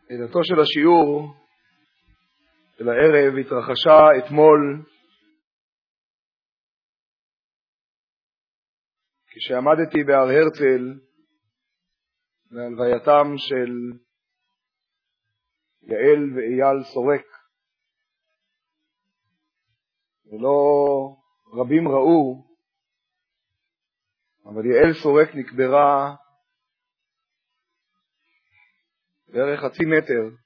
עדתו של השיעור של הערב התרחשה אתמול כשעמדתי בהר הרצל בהלווייתם של יעל ואייל סורק, ולא רבים ראו, אבל יעל סורק נקברה בערך 0.5 מטר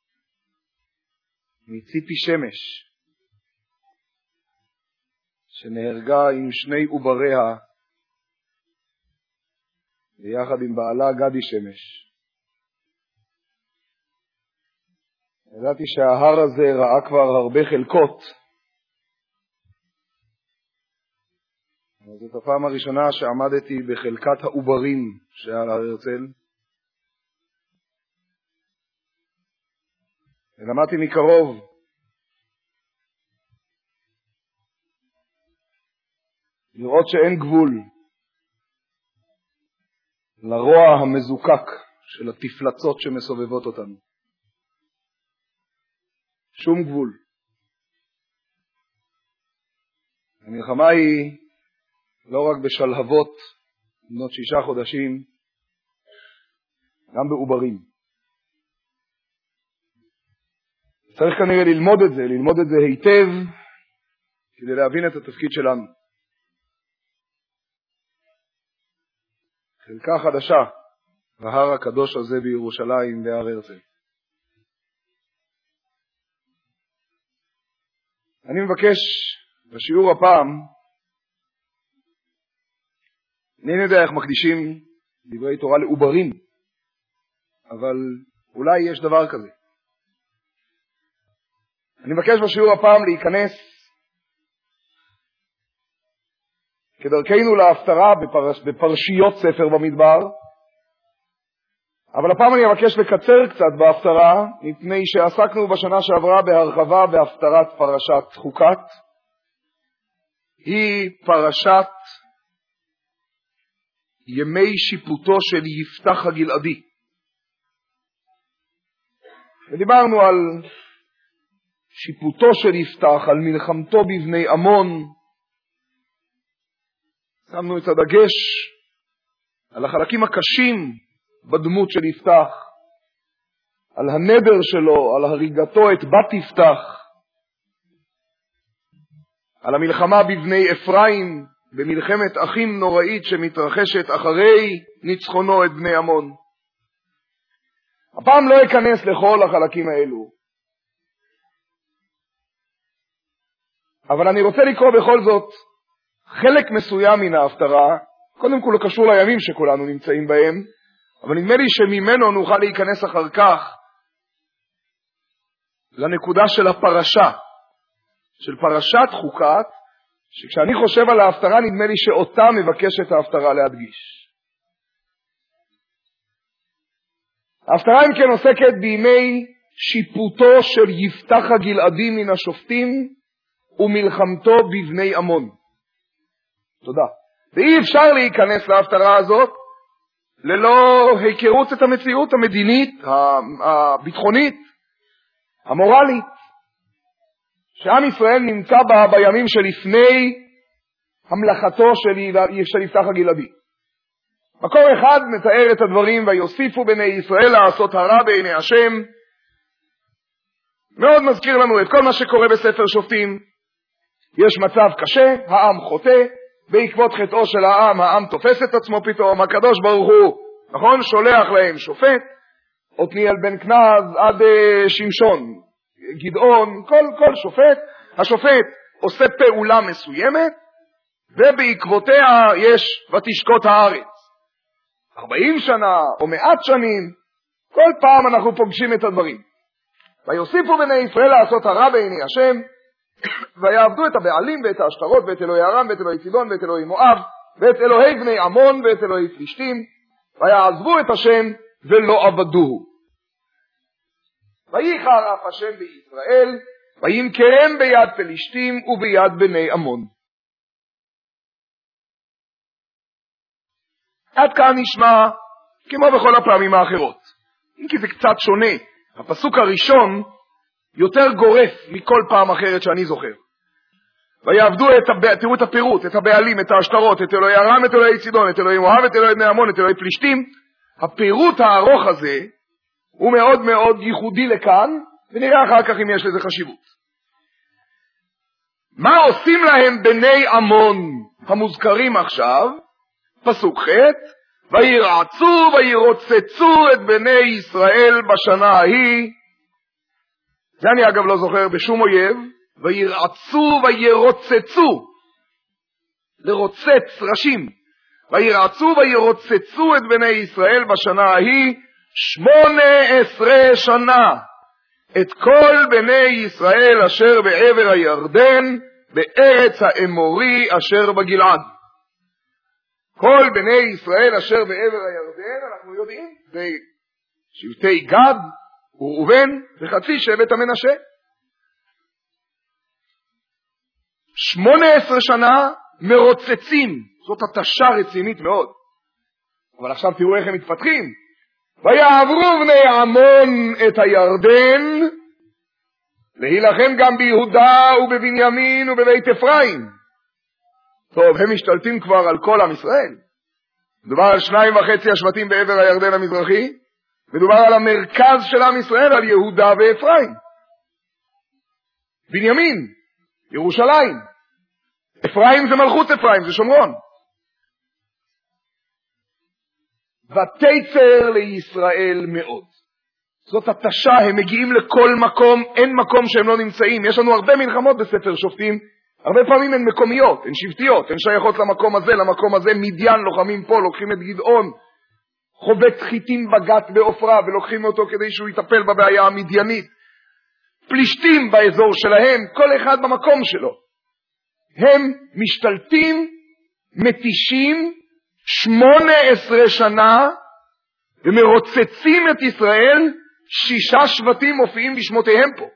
מציפי שמש, שנהרגה עם 2 עובריה ביחד עם בעלה גדי שמש. ידעתי שההר הזה ראה כבר הרבה חלקות, זאת הפעם הראשונה שעמדתי בחלקת העוברים שעל הר הרצל, ולמדתי מקרוב לראות שאין גבול לרוע המזוקק של התפלצות שמסובבות אותנו. שום גבול. המלחמה היא לא רק בשלהבות בנות 6 חודשים, גם בעוברים. צריך כנראה ללמוד את זה היטב, כדי להבין את התפקיד שלנו. חלקה חדשה בהר הקדוש הזה בירושלים, בהר הרצל. אני מבקש בשיעור הפעם, אני יודע איך מקדישים דברי תורה לעוברים, אבל אולי יש דבר כזה. אני מבקש בשיעור הפעם להיכנס כדרכנו להפטרה בפרשיות ספר במדבר, אבל הפעם אני מבקש לקצר קצת בהפטרה, מפני שעסקנו בשנה שעברה בהרחבה בהפטרת פרשת חוקת. היא פרשת ימי שיפוטו של יפתח הגלעדי. ודיברנו על שיפוטו של יפתח, על מלחמתו בבני עמון. שמנו את הדגש על החלקים הקשים בדמות של יפתח, על הנדר שלו, על הריגתו את בת יפתח, על המלחמה בבני אפרים, במלחמת אחים נוראית שמתרחשת אחרי ניצחונו את בני עמון. הפעם לא אכנס לכל החלקים האלו, אבל אני רוצה לקרוא בכל זאת חלק מסוים מן ההפטרה. קודם כל קשור לימים שכולנו נמצאים בהם, אבל נדמה לי שממנו נוכל להיכנס אחר כך לנקודה של הפרשה, של פרשת חוקת, שכשאני חושב על ההפטרה נדמה לי שאותה מבקשת ההפטרה להדגיש. ההפטרה אם כן עוסקת בימי שיפוטו של יפתח הגלעדי מן השופטים ומלחמתו בבני עמון. תודה. ואי אפשר להיכנס להפטרה הזאת ללא היכרות את המציאות המדינית, הביטחונית, המורלית, שעם ישראל נמצא בה בימים שלפני המלכתו של יפתח הגלעדי. מקור אחד מתאר את הדברים, ויוסיפו בני ישראל לעשות הרע בעיני השם. מאוד מזכיר לנו את כל מה שקורה בספר שופטים. יש מצב קשה, העם חוטא, בעקבות חטאו של העם תופס את עצמו פתאום, הקדוש ברוך הוא, נכון, שולח להם שופט, עתניאל בן כנז עד שמשון, גדעון, כל שופט, השופט עושה פעולה מסוימת, ובעקבותיה יש ותשקוט הארץ. 40 שנה או 100 שנים, כל פעם אנחנו פוגשים את הדברים. ויוסיפו בני ישראל לעשות הרע בעיני השם, ויעבדו את הבעלים ואת האשתרות ואת אלוהי ארם ואת אלוהי צידון ואת אלוהי מואב ואת אלוהי בני עמון ואת אלוהי פלישתים, ויעזבו את השם ולא עבדוהו. ויחר אף השם בישראל, וימכרם ביד פלישתים וביד בני עמון. עד כאן נשמע כמו בכל הפעמים האחרות, אם כי זה קצת שונה. הפסוק הראשון יותר גורף מכל פעם אחרת שאני זוכר. ויעבדו תראו את הפירוט, את הבעלים, את השטרות, את אלוהי ארם, את אלוהי צידון, את אלוהי מואב, את אלוהי בני עמון, את אלוהי פלישתים. הפירוט הארוך הזה הוא מאוד מאוד ייחודי לכאן, ונראה אחר כך אם יש לזה חשיבות. מה עושים להם בני עמון המוזכרים עכשיו? פסוק ח' וירעצו וירוצצו את בני ישראל בשנה ההיא. זה אני אגב לא זוכר בשום אויב. וירעצו וירוצצו, לרוצץ ראשים. וירעצו וירוצצו את בני ישראל בשנה ההיא 18 שנה, את כל בני ישראל אשר בעבר הירדן בארץ האמורי אשר בגלעד. כל בני ישראל אשר בעבר הירדן, אנחנו יודעים, זה שבטי גד וראובן וחצי שבט המנשה. 18 שנה מרוצצים, זאת התשה רצינית מאוד. אבל עכשיו תראו איך הם מתפתחים. ויעברו בני עמון את הירדן להילחם גם ביהודה ובבנימין ובבית אפרים. טוב, הם משתלטים כבר על כל עם ישראל. מדובר על 2.5 השבטים בעבר הירדן המזרחי, מדובר על המרכז של עם ישראל, על יהודה ואפרים. בנימין, ירושלים. אפרים זה מלכות אפרים, זה שומרון. ותצר לישראל מאוד. זאת התשה, הם מגיעים לכל מקום, אין מקום שהם לא נמצאים. יש לנו הרבה מלחמות בספר שופטים, הרבה פעמים הן מקומיות, הן שבטיות, הן שייכות למקום הזה, למקום הזה. מדיין לוחמים פה, לוקחים את גדעון, חובט חיטים בגת באופרה, ולוקחים אותו כדי שהוא יטפל בבעיה המדיינית. פלישתים באזור שלהם, כל אחד במקום שלו. הם משתלטים, מתישים 18 שנה, ומרוצצים את ישראל. 6 שבטים מופיעים בשמותיהם פה.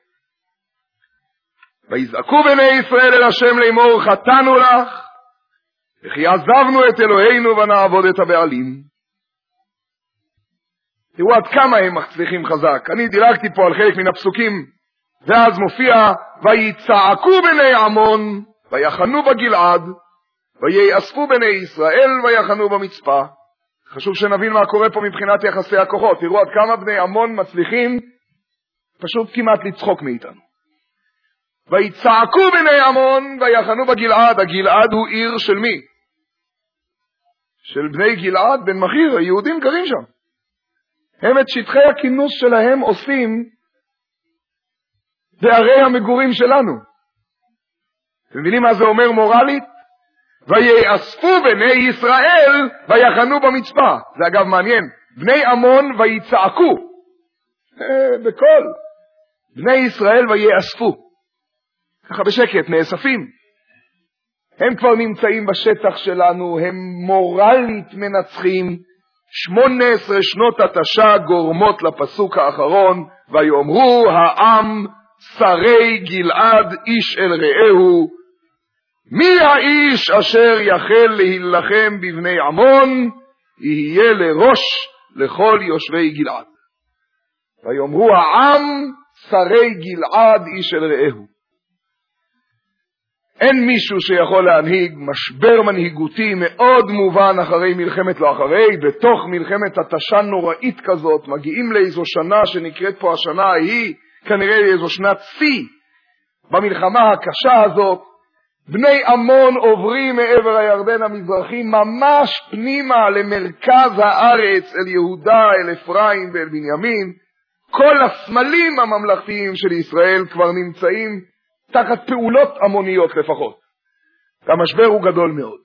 ויזעקו בני ישראל אל השם לאמור, חטאנו לך, וכי עזבנו את אלוהינו ונעבוד את הבעלים. תראו עד כמה הם מצליחים חזק. אני דילגתי פה על חלק מן הפסוקים, ואז מופיע, ויצעקו בני עמון, ויחנו בגלעד, ויאספו בני ישראל, ויחנו במצפה. חשוב שנבין מה קורה פה מבחינת יחסי הכוחות. תראו עד כמה בני עמון מצליחים פשוט כמעט לצחוק מאיתנו. ויצעקו בני עמון, ויחנו בגלעד. הגלעד הוא עיר של מי? של בני גלעד, בן מחיר, היהודים גרים שם. הם את שטחי הכינוס שלהם עושים בערי המגורים שלנו. אתם מבינים מה זה אומר מורלית? ויאספו בני ישראל ויחנו במצפה. זה אגב מעניין. בני עמון ויצעקו בקול. בני ישראל ויאספו. ככה בשקט, נאספים. הם כבר נמצאים בשטח שלנו, הם מורלית מנצחים. 18 שנות התשה גורמות לפסוק האחרון, ויאמרו העם שרי גלעד איש אל רעהו, מי האיש אשר יחל להילחם בבני עמון, יהיה לראש לכל יושבי גלעד. ויאמרו העם שרי גלעד איש אל רעהו. אין מישהו שיכול להנהיג. משבר מנהיגותי מאוד מובן אחרי מלחמת לא אחרי. בתוך מלחמת התשה נוראית כזאת מגיעים לאיזו שנה שנקראת פה השנה ההיא, כנראה לאיזו שנת שיא במלחמה הקשה הזאת. בני עמון עוברים מעבר הירדן המזרחי ממש פנימה למרכז הארץ, אל יהודה, אל אפרים ואל בנימין. כל הסמלים הממלכתיים של ישראל כבר נמצאים תחת פעולות המוניות לפחות. המשבר הוא גדול מאוד.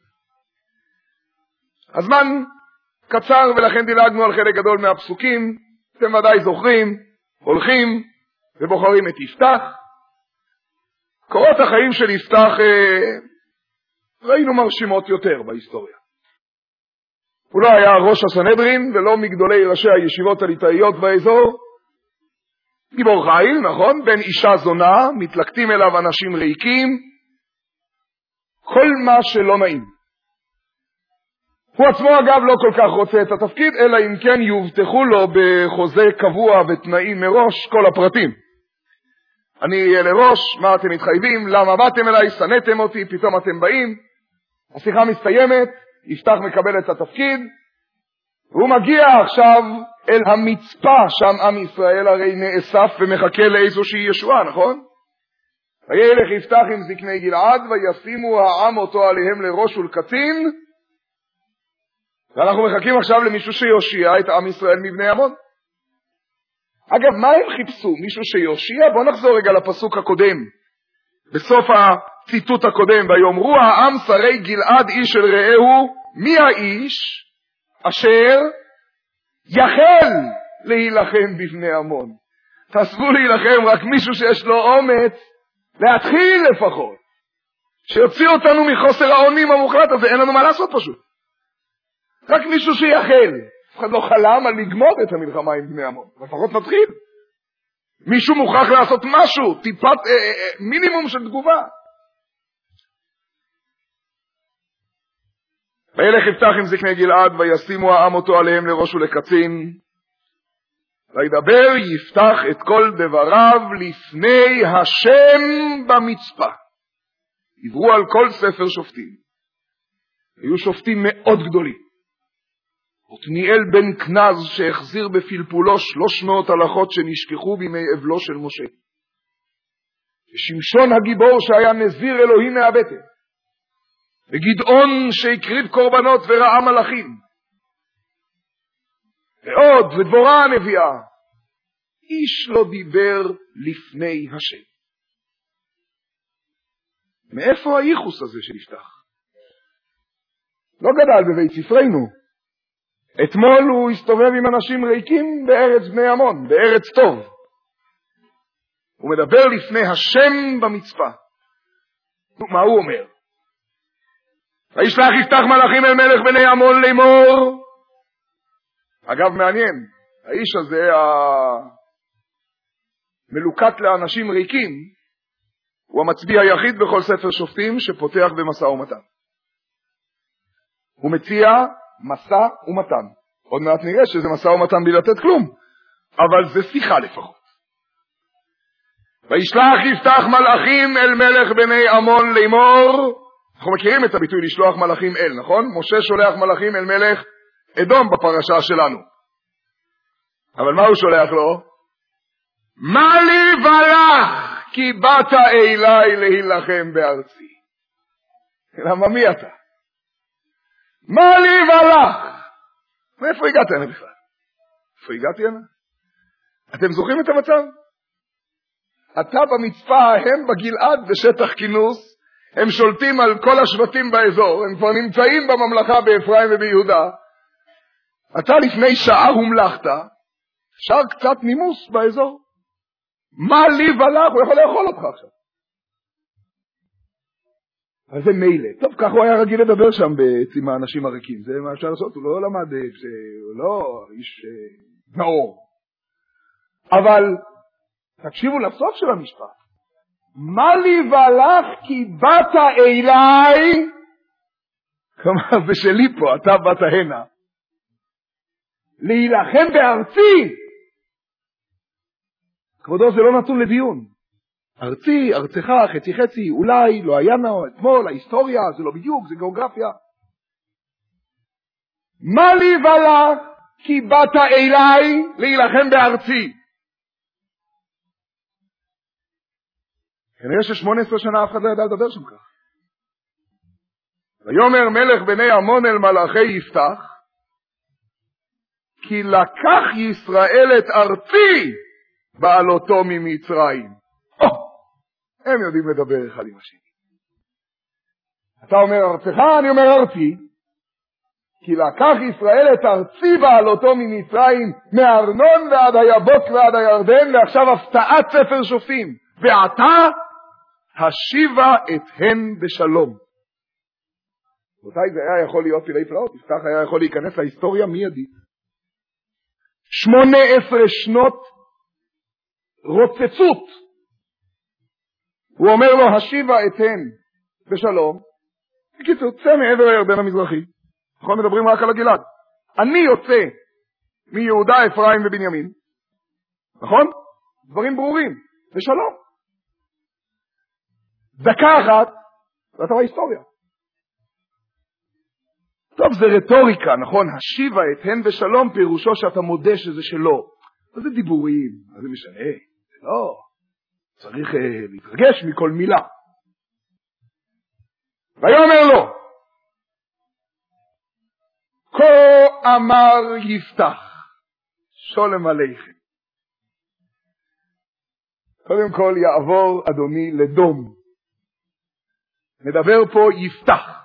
הזמן קצר ולכן דילגנו על חלק גדול מהפסוקים. אתם ודאי זוכרים, הולכים ובוחרים את יפתח. קורות החיים של יפתח ראינו מרשימות יותר בהיסטוריה. הוא לא היה ראש הסנהדרין ולא מגדולי ראשי הישיבות הליטאיות באזור. גיבור חיל, נכון? בן אישה זונה, מתלקטים אליו אנשים ריקים, כל מה שלא נעים. הוא עצמו אגב לא כל כך רוצה את התפקיד, אלא אם כן יובטחו לו בחוזה קבוע ותנאים מראש כל הפרטים. אני אהיה לראש, מה אתם מתחייבים, למה באתם אליי, שנאתם אותי, פתאום אתם באים, השיחה מסתיימת, יפתח מקבל את התפקיד, והוא מגיע עכשיו אל המצפה, שם עם ישראל הרי נאסף ומחכה לאיזושהי ישועה, נכון? וילך יפתח עם זקני גלעד וישימו העם אותו עליהם לראש ולקצין, ואנחנו מחכים עכשיו למישהו שיושיע את עם ישראל מבני עמון. אגב, מה הם חיפשו? מישהו שיושיע? בואו נחזור רגע לפסוק הקודם. בסוף הציטוט הקודם, ויאמרו העם שרי גלעד איש אל רעהו, מי האיש אשר יחל להילחם בבני עמון? תעזבו להילחם, רק מישהו שיש לו אומץ להתחיל לפחות. שיוציא אותנו מחוסר האונים המוחלט הזה, אין לנו מה לעשות פשוט. רק מישהו שיחל. אף אחד לא חלם על לגמור את המלחמה עם בני עמון. לפחות נתחיל. מישהו מוכרח לעשות משהו, טיפת מינימום של תגובה. וילך יפתח עם זקני גלעד וישימו העם אותו עליהם לראש ולקצין. וידבר יפתח את כל דבריו לפני השם במצפה. עברו על כל ספר שופטים. היו שופטים מאוד גדולים. עתניאל בן כנז שהחזיר בפלפולו 300 הלכות שנשכחו בימי אבלו של משה. ושמשון הגיבור שהיה נזיר אלוהים מהבטן. וגדעון שהקריב קורבנות וראה מלאכים. ועוד, ודבורה הנביאה. איש לא דיבר לפני השם. מאיפה הייחוס הזה שנפתח? לא גדל בבית ספרנו. אתמול הוא הסתובב עם אנשים ריקים בארץ בני עמון, בארץ טוב. הוא מדבר לפני השם במצפה. מה הוא אומר? וישלח יפתח מלאכים אל מלך בני עמון לאמור. אגב, מעניין, האיש הזה המלוקט לאנשים ריקים, הוא המצביע היחיד בכל ספר שופטים שפותח במשא ומתן. הוא מציע משא ומתן. עוד מעט נראה שזה משא ומתן בלי לתת כלום, אבל זה שיחה לפחות. וישלח יפתח מלאכים אל מלך בני עמון לאמור. אנחנו מכירים את הביטוי לשלוח מלאכים אל, נכון? משה שולח מלאכים אל מלך אדום בפרשה שלנו. אבל מה הוא שולח לו? מה לי ולך כי באת אליי להילחם בארצי. למה מי אתה? מה לי ולך? מאיפה הגעת הנה בכלל? איפה הגעתי הנה? אתם זוכרים את המצב? אתה במצפה, הם בגלעד בשטח כינוס, הם שולטים על כל השבטים באזור, הם כבר נמצאים בממלכה באפרים וביהודה. אתה לפני שעה הומלכת, אפשר קצת נימוס באזור. מה לי ולך? הוא יכול לאכול אותך עכשיו. אז זה מילא. טוב, כך הוא היה רגיל לדבר שם עם האנשים הריקים. זה מה אפשר לעשות, הוא לא למד, הוא לא איש נאור. אבל תקשיבו לסוף של המשפט. מה לי ולך כי באת אליי, כלומר זה שלי פה, אתה באת הנה, להילחם בארצי. כבודו, זה לא נתון לדיון. ארצי, ארצך, חצי חצי, אולי, לא היה נאו, אתמול, ההיסטוריה, זה לא בדיוק, זה גיאוגרפיה. מה לי ולך כי באת אליי להילחם בארצי. כנראה ש18 שנה אף אחד לא ידע לדבר שם כך. ויאמר מלך בני עמון אל מלאכי יפתח, כי לקח ישראל את ארצי בעלותו ממצרים. הם יודעים לדבר אחד עם השני. אתה אומר ארצך, אני אומר ארצי, כי לקח ישראל את ארצי בעלותו ממצרים, מארנון ועד היבוק ועד הירדן, ועכשיו הפתעת ספר שופטים. ועתה השיבה את הן בשלום. זה היה יכול להיות פלאי פלאות, יפתח היה יכול להיכנס להיסטוריה מיידית. 18 שנות רוצצות. הוא אומר לו, השיבה את הן בשלום. בקיצור, צא מעבר הירדן המזרחי. נכון, מדברים רק על הגלעד. אני יוצא מיהודה, אפרים ובנימין. נכון? דברים ברורים. ושלום. דקה אחת, ואתה בהיסטוריה. טוב, זה רטוריקה, נכון? השיבה את הן ושלום פירושו שאתה מודה שזה שלו. זה דיבורים, מה זה משנה? לא. צריך להתרגש מכל מילה. ויאמר לו, כה אמר יפתח, שולם עליכם. קודם כל יעבור אדוני לדום. מדבר פה יפתח.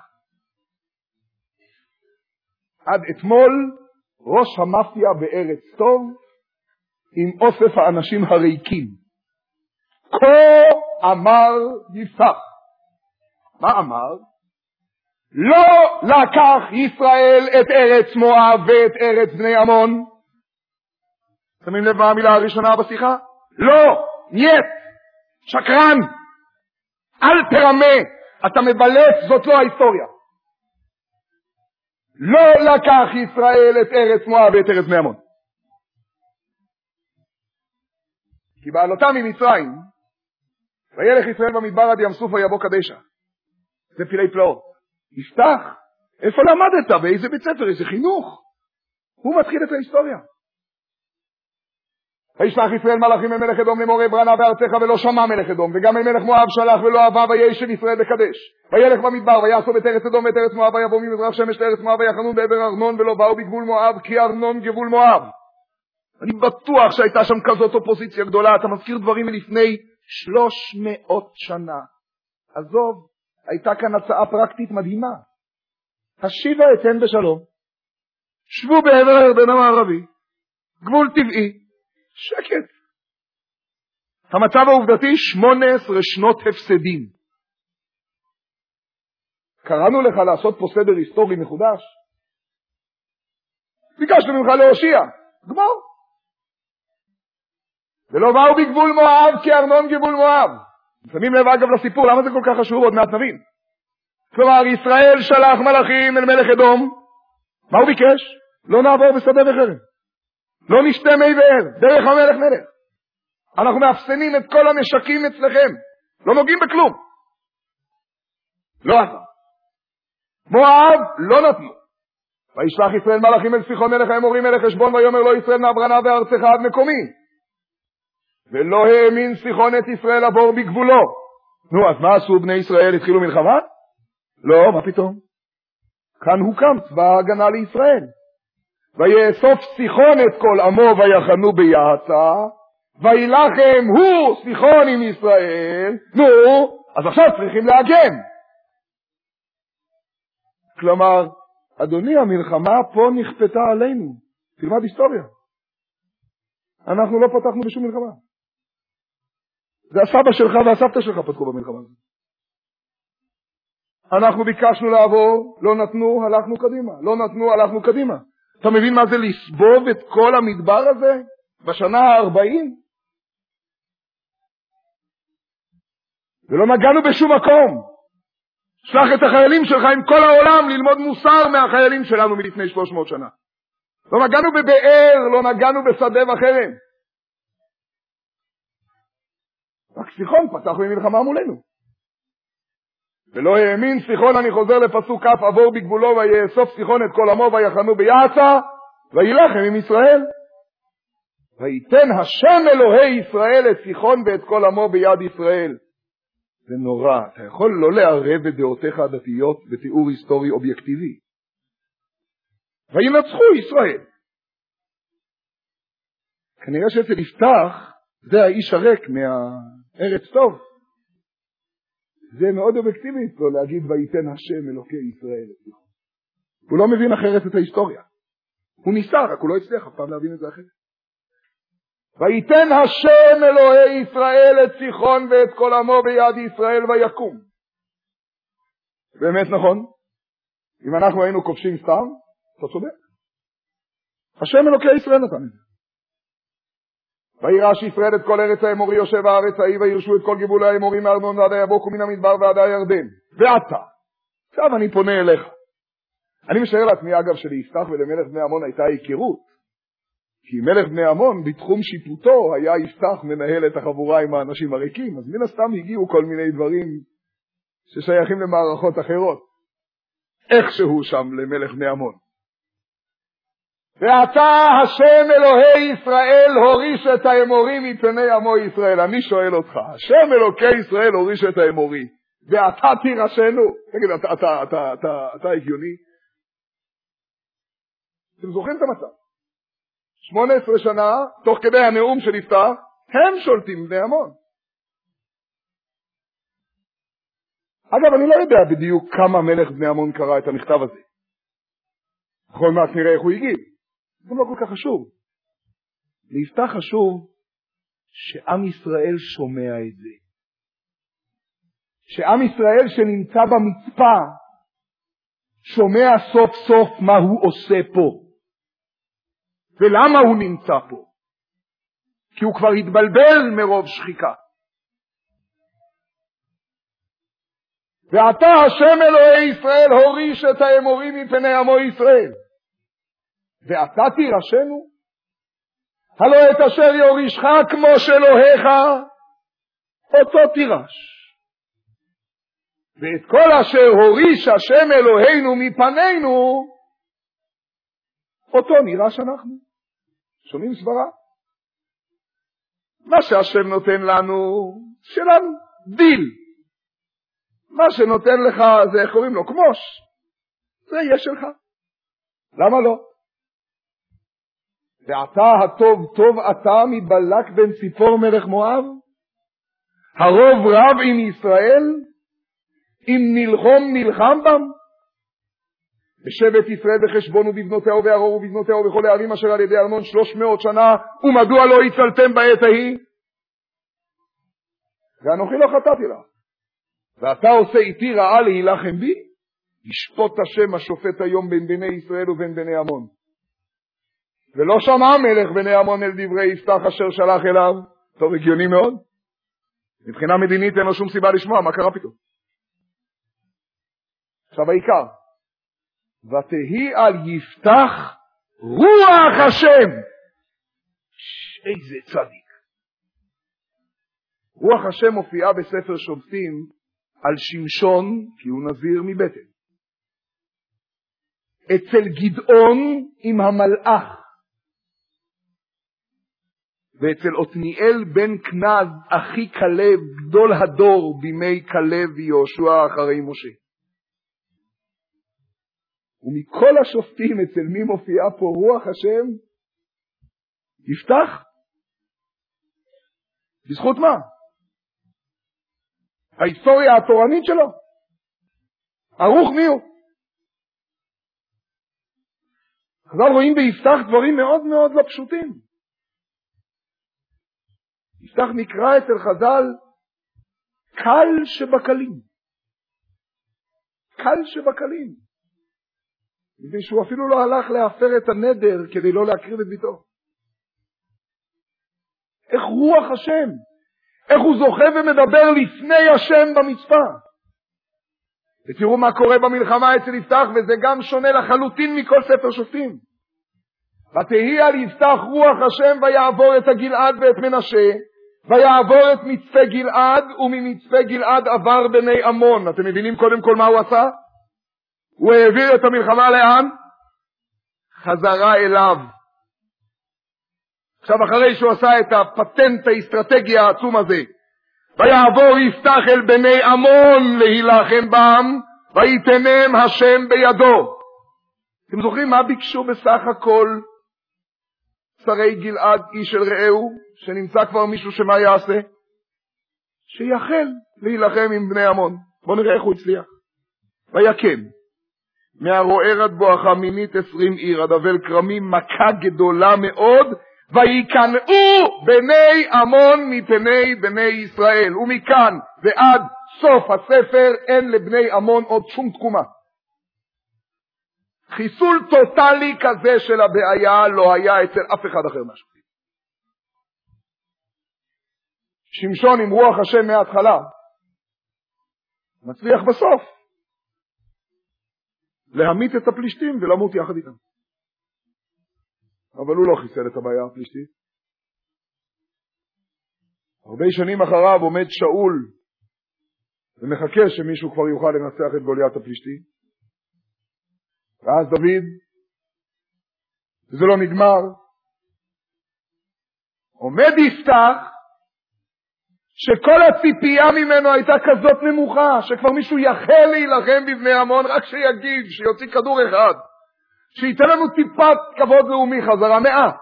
עד אתמול ראש המאפיה בארץ טוב עם אוסף האנשים הריקים. כה אמר יפתח. מה אמר? לא לקח ישראל את ארץ מואב ואת ארץ בני עמון. שמים לב מה המילה הראשונה בשיחה? לא, נייט, שקרן, אל תרמה, אתה מבלט, זאת לא ההיסטוריה. לא לקח ישראל את ארץ מואב ואת ארץ בני עמון. כי בעלותם ממצרים, וילך ישראל במדבר עד ים סוף ויבוא קדשה. זה פילי פלאות. יפתח, איפה למדת? באיזה בית ספר? איזה חינוך? הוא מתחיל את ההיסטוריה. וישלח ישראל מלאכים אל מלך אדום לאמור אברנה בארצך ולא שמע מלך אדום, וגם אל מלך מואב שלח ולא אהבה, וישב ישראל בקדש. וילך במדבר ויעשו את ארץ אדום ואת ארץ מואב, ויבוא ממזרח שמש לארץ מואב ויחנו בעבר ארנון, ולא באו בגבול מואב כי ארנון גבול מואב. אני בטוח שהייתה שם כזאת אופוזיציה גדולה. אתה מזכיר דברים מלפני 300 שנה. עזוב, הייתה כאן הצעה פרקטית מדהימה. השיבה את הן בשלום, שבו בעבר הירדן המערבי, גבול טבעי, שקט. המצב העובדתי 18 שנות הפסדים. קראנו לך לעשות פה סדר היסטורי מחודש. ביקשנו ממך להושיע, גמור. ולא באו בגבול מואב כי ארנון גבול מואב. שמים לב אגב לסיפור, למה זה כל כך חשוב? עוד מעט נבין. כלומר, ישראל שלח מלאכים אל מלך אדום. מה הוא ביקש? לא נעבור בשדה וחרב. לא נשתה מי באר, דרך המלך מלך. אנחנו מאפסנים את כל הנשקים אצלכם. לא נוגעים בכלום. לא עשה. מואב לא נתנו. וישלח ישראל מלאכים אל סיחון מלך האמורים מלך חשבון, ויאמר לו ישראל נעברנה בארצך עד מקומי. ולא האמין סיחון את ישראל עבור בגבולו. נו, אז מה עשו בני ישראל? התחילו מלחמה? לא, מה פתאום? כאן הוקם צבא ההגנה לישראל. ויאסוף סיחון את כל עמו ויחנו ביעצה, וילחם הוא סיחון עם ישראל. נו, אז עכשיו צריכים להגן. כלומר, אדוני, המלחמה פה נכפתה עלינו. תלמד היסטוריה. אנחנו לא פתחנו בשום מלחמה. זה הסבא שלך והסבתא שלך פתחו במלחמה הזאת. אנחנו ביקשנו לעבור, לא נתנו, הלכנו קדימה. לא נתנו, הלכנו קדימה. אתה מבין מה זה לסבוב את כל המדבר הזה בשנה ה-40? ולא נגענו בשום מקום. שלח את החיילים שלך עם כל העולם ללמוד מוסר מהחיילים שלנו מלפני 300 שנה. לא נגענו בבאר, לא נגענו בשדה וחרם. רק סיחון פתח במלחמה מולנו. ולא האמין סיחון, אני חוזר לפסוק כף, עבור בגבולו ויאסוף סיחון את כל עמו ויחנו ביעצה וילחם עם ישראל. ויתן השם אלוהי ישראל את סיחון ואת כל עמו ביד ישראל. זה נורא, אתה יכול לא לערב בדעותיך הדתיות בתיאור היסטורי אובייקטיבי. וינצחו ישראל. כנראה שאצל יפתח זה האיש הרק מהארץ טוב. זה מאוד אובייקטיבי אצלו להגיד ויתן השם אלוקי ישראל. הוא לא מבין אחרת את ההיסטוריה. הוא ניסה, רק הוא לא הצליח אף פעם להבין את זה אחרת. ויתן השם אלוהי ישראל את סיחון ואת כל עמו ביד ישראל ויקום. באמת נכון. אם אנחנו היינו כובשים סתם, אתה צודק. השם אלוקי ישראל נתן את זה. וירש ישראל את כל ארץ האמורי יושב הארץ ההיא, וירשו את כל גבולי האמורי מארנון ועד היבוק ומן המדבר ועד הירדן. ועתה, עכשיו אני פונה אליך. אני משער לעצמי אגב שליפתח ולמלך בני עמון הייתה היכרות, כי מלך בני עמון בתחום שיפוטו היה יפתח מנהל את החבורה עם האנשים הריקים, אז מן הסתם הגיעו כל מיני דברים ששייכים למערכות אחרות, איכשהו שם למלך בני עמון. ואתה השם אלוהי ישראל הוריש את האמורי מפני עמו ישראל. אני שואל אותך, השם אלוקי ישראל הוריש את האמורי, ואתה תירשנו? תגיד, אתה הגיוני? אתם זוכרים את המצב? 18 שנה, תוך כדי הנאום שנפתח, הם שולטים בני עמון. אגב, אני לא יודע בדיוק כמה מלך בני עמון קרא את המכתב הזה. בכל מעט נראה איך הוא הגיב. זה לא כל כך חשוב. ליפתח חשוב שעם ישראל שומע את זה. שעם ישראל שנמצא במצפה שומע סוף סוף מה הוא עושה פה. ולמה הוא נמצא פה? כי הוא כבר התבלבל מרוב שחיקה. ואתה השם אלוהי ישראל הוריש את האמורי מפני עמו ישראל. ואתה תירשנו? הלא את אשר יורישך כמו שאלוהיך, אותו תירש. ואת כל אשר הוריש השם אלוהינו מפנינו, אותו נירש אנחנו. שומעים סברה? מה שהשם נותן לנו, שלנו, דיל. מה שנותן לך זה, איך קוראים לו? כמוש. זה יהיה שלך. למה לא? ואתה הטוב טוב אתה מבלק בן ציפור מלך מואב? הרוב רב עם ישראל? אם נלחם בם? בשבט ישראל בחשבון ובבנותיהו וערור ובבנותיהו וכל הערים אשר על ידי ארנון 300 שנה, ומדוע לא הצלתם בעת ההיא? ואנוכי לא חטאתי לך. ואתה עושה איתי רעה להילחם בי? ישפוט השם השופט היום בין בני ישראל ובין בני עמון. ולא שמע מלך בני עמון אל דברי יפתח אשר שלח אליו. טוב, הגיוני מאוד. מבחינה מדינית אין לו שום סיבה לשמוע, מה קרה פתאום? עכשיו העיקר, ותהי על יפתח רוח השם. איזה צדיק. רוח השם מופיעה בספר שופטים על שמשון, כי הוא נזיר מבטן. אצל גדעון עם המלאך. ואצל עתניאל בן כנז אחי כלב, גדול הדור בימי כלב ויהושע אחרי משה. ומכל השופטים אצל מי מופיעה פה רוח השם? יפתח? בזכות מה? ההיסטוריה התורנית שלו. ערוך מי הוא? חז"ל רואים ביפתח דברים מאוד מאוד לא פשוטים. יפתח נקרא אצל חז"ל קל שבקלים. קל שבקלים. מפני שהוא אפילו לא הלך להפר את הנדר כדי לא להקריב את ביתו. איך רוח השם, איך הוא זוכה ומדבר לפני השם במצפה. ותראו מה קורה במלחמה אצל יפתח, וזה גם שונה לחלוטין מכל ספר שופטים. ותהי על יפתח רוח השם ויעבור את הגלעד ואת מנשה, ויעבור את מצפה גלעד, וממצפה גלעד עבר בני עמון. אתם מבינים קודם כל מה הוא עשה? הוא העביר את המלחמה לאן? חזרה אליו. עכשיו אחרי שהוא עשה את הפטנט האסטרטגי העצום הזה, ויעבור יפתח אל בני עמון להילחם בם, ויתנם השם בידו. אתם זוכרים מה ביקשו בסך הכל שרי גלעד איש אל רעהו, שנמצא כבר מישהו שמה יעשה? שיחל להילחם עם בני עמון. בואו נראה איך הוא הצליח. ויקם מהרוער עד בואכה מינית 20 עיר, עד אבל כרמים, מכה גדולה מאוד, ויקנאו בני עמון מפני בני ישראל. ומכאן ועד סוף הספר אין לבני עמון עוד שום תקומה. חיסול טוטלי כזה של הבעיה לא היה אצל אף אחד אחר משהו. שמשון עם רוח השם מההתחלה מצליח בסוף. להמית את הפלישתים ולמות יחד איתם. אבל הוא לא חיסל את הבעיה הפלישתית. הרבה שנים אחריו עומד שאול ומחכה שמישהו כבר יוכל לנצח את גוליית הפלישתי. ואז דוד, וזה לא נגמר, עומד יפתח, שכל הציפייה ממנו הייתה כזאת נמוכה, שכבר מישהו יחל להילחם בבני עמון, רק שיגיד, שיוציא כדור אחד, שייתן לנו טיפת כבוד לאומי חזרה, מעט.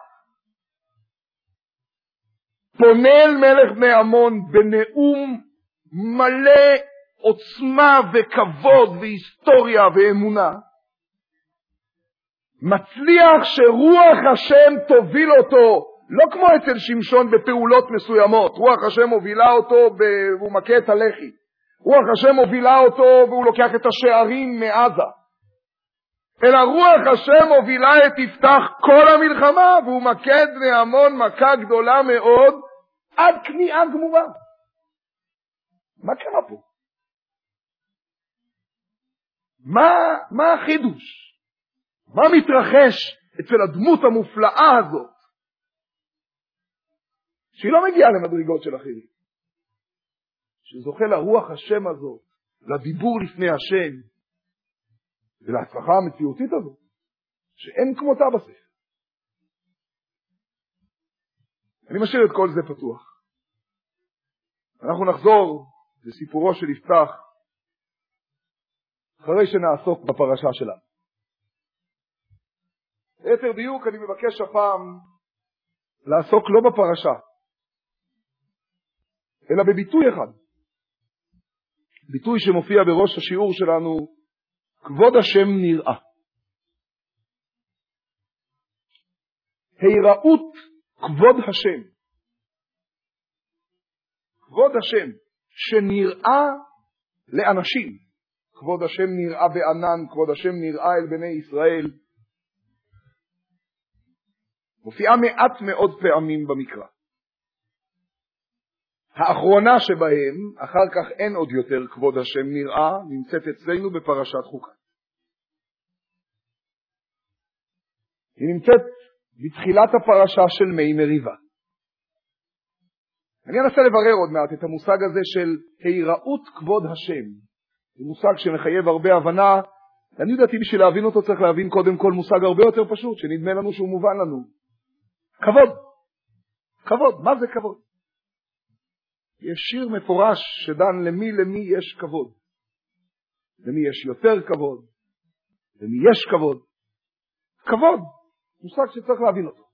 פונה אל מלך בני עמון בנאום מלא עוצמה וכבוד והיסטוריה ואמונה. מצליח שרוח השם תוביל אותו, לא כמו אצל שמשון בפעולות מסוימות. רוח השם מובילה אותו והוא מכה את הלחי. רוח השם מובילה אותו והוא לוקח את השערים מעזה. אלא רוח השם מובילה את יפתח כל המלחמה, והוא מכה את בני עמון מכה גדולה מאוד, עד כניעה גמורה. מה קרה פה? מה החידוש? מה מתרחש אצל הדמות המופלאה הזאת, שהיא לא מגיעה למדרגות של אחרים, שזוכה לרוח השם הזאת, לדיבור לפני השם, ולהצלחה המציאותית הזאת, שאין כמותה בספר. אני משאיר את כל זה פתוח. אנחנו נחזור לסיפורו של יפתח, אחרי שנעסוק בפרשה שלנו. ליתר דיוק אני מבקש הפעם לעסוק לא בפרשה, אלא בביטוי אחד. ביטוי שמופיע בראש השיעור שלנו, כבוד השם נראה. היראות כבוד השם. כבוד השם שנראה לאנשים. כבוד השם נראה בענן, כבוד השם נראה אל בני ישראל. מופיעה מעט מאוד פעמים במקרא. האחרונה שבהם, אחר כך אין עוד יותר כבוד השם נראה, נמצאת אצלנו בפרשת חוקת. היא נמצאת בתחילת הפרשה של מי מריבה. אני אנסה לברר עוד מעט את המושג הזה של היראות כבוד השם. זה מושג שמחייב הרבה הבנה. אני יודעתי בשביל להבין אותו צריך להבין קודם כל מושג הרבה יותר פשוט, שנדמה לנו שהוא מובן לנו. כבוד. כבוד. מה זה כבוד? יש שיר מפורש שדן למי יש כבוד. למי יש יותר כבוד. למי יש כבוד. כבוד. מושג שצריך להבין אותו.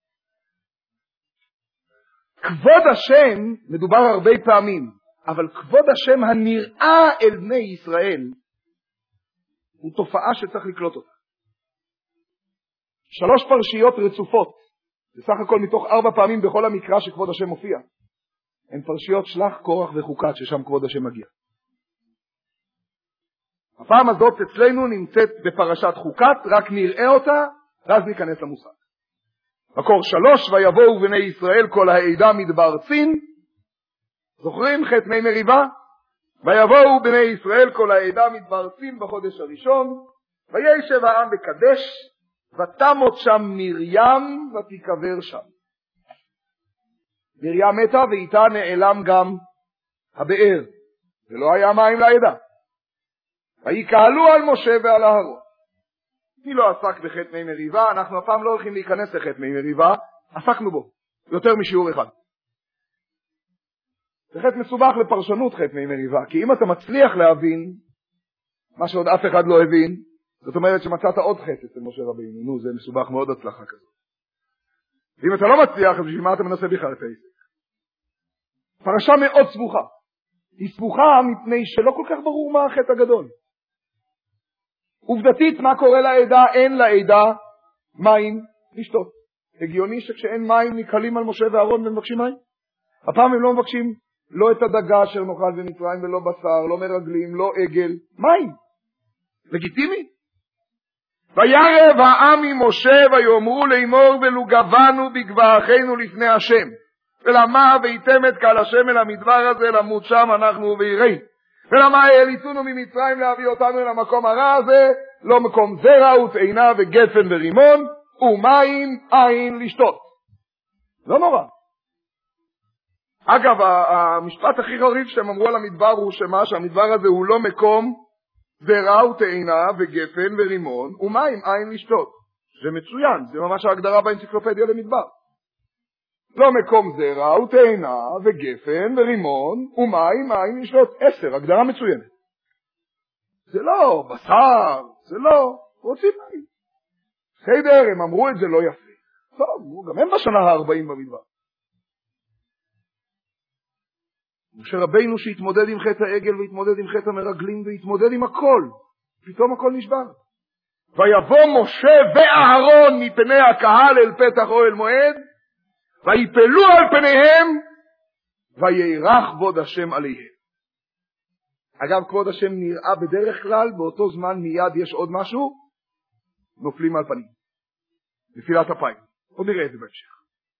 כבוד השם מדובר הרבה פעמים, אבל כבוד השם הנראה אל בני ישראל הוא תופעה שצריך לקלוט אותה. 3 פרשיות רצופות, בסך הכל מתוך 4 פעמים בכל המקרא שכבוד השם מופיע, הן פרשיות שלח, קורח וחוקת, ששם כבוד השם מגיע. הפעם הזאת אצלנו נמצאת בפרשת חוקת, רק נראה אותה, ואז ניכנס למושג. מקור 3, ויבואו בני ישראל כל העדה מדבר צין. זוכרים חטא מי מריבה? ויבואו בני ישראל כל העדה מדבר צין בחודש הראשון, וישב העם בקדש, ותמות שם מרים ותיקבר שם. מרים מתה ואיתה נעלם גם הבאר, ולא היה מים לעדה. ויקהלו על משה ועל אהרון. מי לא עסק בחטא מי מריבה? אנחנו הפעם לא הולכים להיכנס לחטא מי מריבה, עסקנו בו, יותר משיעור אחד. זה חטא מסובך לפרשנות חטא מי מריבה, כי אם אתה מצליח להבין מה שעוד אף אחד לא הבין, זאת אומרת שמצאת עוד חטא אצל משה רבינו, נו זה מסובך מאוד הצלחה כזאת. ואם אתה לא מצליח, אז בשביל מה אתה מנסה בכלל את העסק? פרשה מאוד סבוכה. היא סבוכה מפני שלא כל כך ברור מה החטא הגדול. עובדתית, מה קורה לעדה? אין לעדה מים לשתות. הגיוני שכשאין מים נקהלים על משה ואהרון ומבקשים מים? הפעם הם לא מבקשים לא את הדגה אשר נאכל במצרים ולא בשר, לא מרגלים, לא עגל, מים. לגיטימי. וירב העם ממשה ויאמרו לאמור ולו גבנו בגבה אחינו לפני השם. ולמה והיתם את קהל השם אל המדבר הזה למות שם אנחנו ויראי. ולמה העליתונו ממצרים להביא אותנו אל המקום הרע הזה, לא מקום זרע ותאנה וגפן ורימון, ומים אין לשתות. לא נורא. אגב, המשפט הכי חריף שהם אמרו על המדבר הוא שהמדבר הזה הוא לא מקום זרע ותאנה וגפן ורימון, ומים אין לשתות. זה מצוין, זה ממש ההגדרה באנציקלופדיה למדבר. לא מקום זרע ותאנה וגפן ורימון, ומים אין לשתות. 10, הגדרה מצוינת. זה לא בשר, זה לא, רוצים מים. בסדר, הם אמרו את זה לא יפה. טוב, גם הם בשנה ה-40 במדבר. משה רבינו שהתמודד עם חטא העגל והתמודד עם חטא המרגלים והתמודד עם הכל, פתאום הכל נשבר. ויבוא משה ואהרון מפני הקהל אל פתח אוהל מועד, ויפלו על פניהם, וירח כבוד השם עליהם. אגב, כבוד השם נראה בדרך כלל, באותו זמן מיד יש עוד משהו, נופלים על פנים. נפילת אפיים. עוד נראה את זה בהמשך.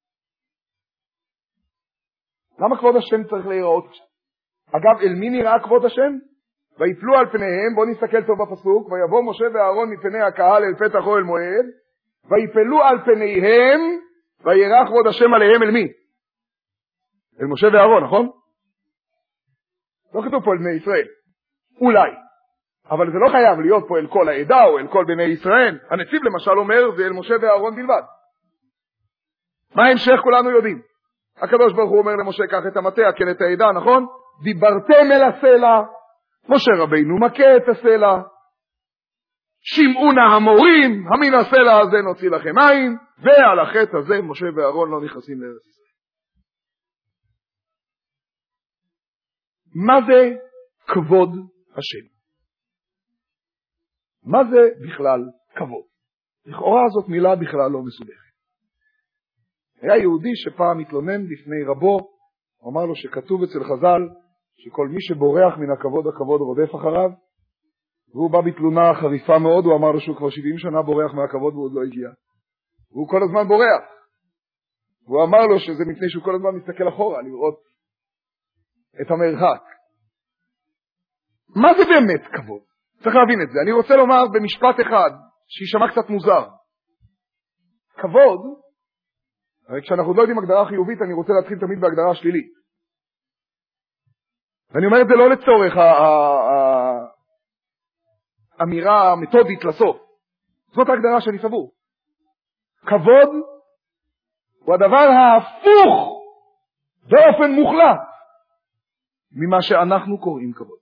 למה כבוד השם צריך להיראות? אגב, אל מי נראה כבוד השם? ויפלו על פניהם, בואו נסתכל טוב בפסוק, ויבוא משה ואהרון מפני הקהל אל פתח אוהל מועד, ויפלו על פניהם, וירח כבוד השם עליהם. אל מי? אל משה ואהרון, נכון? לא כתוב פה אל בני ישראל. אולי. אבל זה לא חייב להיות פה אל כל העדה או אל כל בני ישראל. הנציב למשל אומר זה אל משה ואהרון בלבד. מה ההמשך כולנו יודעים? הקדוש ברוך הוא אומר למשה קח את המטה, הקן את העדה, נכון? דיברתם אל הסלע, משה רבינו מכה את הסלע, שמעו נא המורים, המן הסלע הזה נוציא לכם מים, ועל החטא הזה משה ואהרון לא נכנסים לארץ ישראל. מה זה כבוד השם? מה זה בכלל כבוד? לכאורה זאת מילה בכלל לא מסובכת. היה יהודי שפעם התלונן בפני רבו, הוא אמר לו שכתוב אצל חז"ל שכל מי שבורח מן הכבוד, הכבוד רודף אחריו, והוא בא בתלונה חריפה מאוד, הוא אמר לו שהוא כבר 70 שנה בורח מהכבוד והוא עוד לא הגיע. והוא כל הזמן בורח. והוא אמר לו שזה מפני שהוא כל הזמן מסתכל אחורה לראות את המרחק. מה זה באמת כבוד? צריך להבין את זה. אני רוצה לומר במשפט אחד שישמע קצת מוזר. כבוד, הרי כשאנחנו לא יודעים הגדרה חיובית, אני רוצה להתחיל תמיד בהגדרה שלילית. ואני אומר את זה לא לצורך האמירה המתודית לסוף. זאת ההגדרה שאני סבור. כבוד הוא הדבר ההפוך באופן מוחלט ממה שאנחנו קוראים כבוד.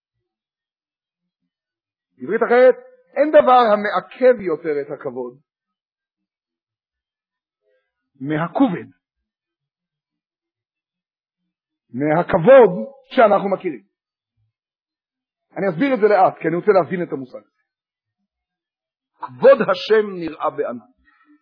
בעברית אחרת, אין דבר המעכב יותר את הכבוד מהכובד, מהכבוד שאנחנו מכירים. אני אסביר את זה לאט, כי אני רוצה להבין את המושג. כבוד השם נראה בענן.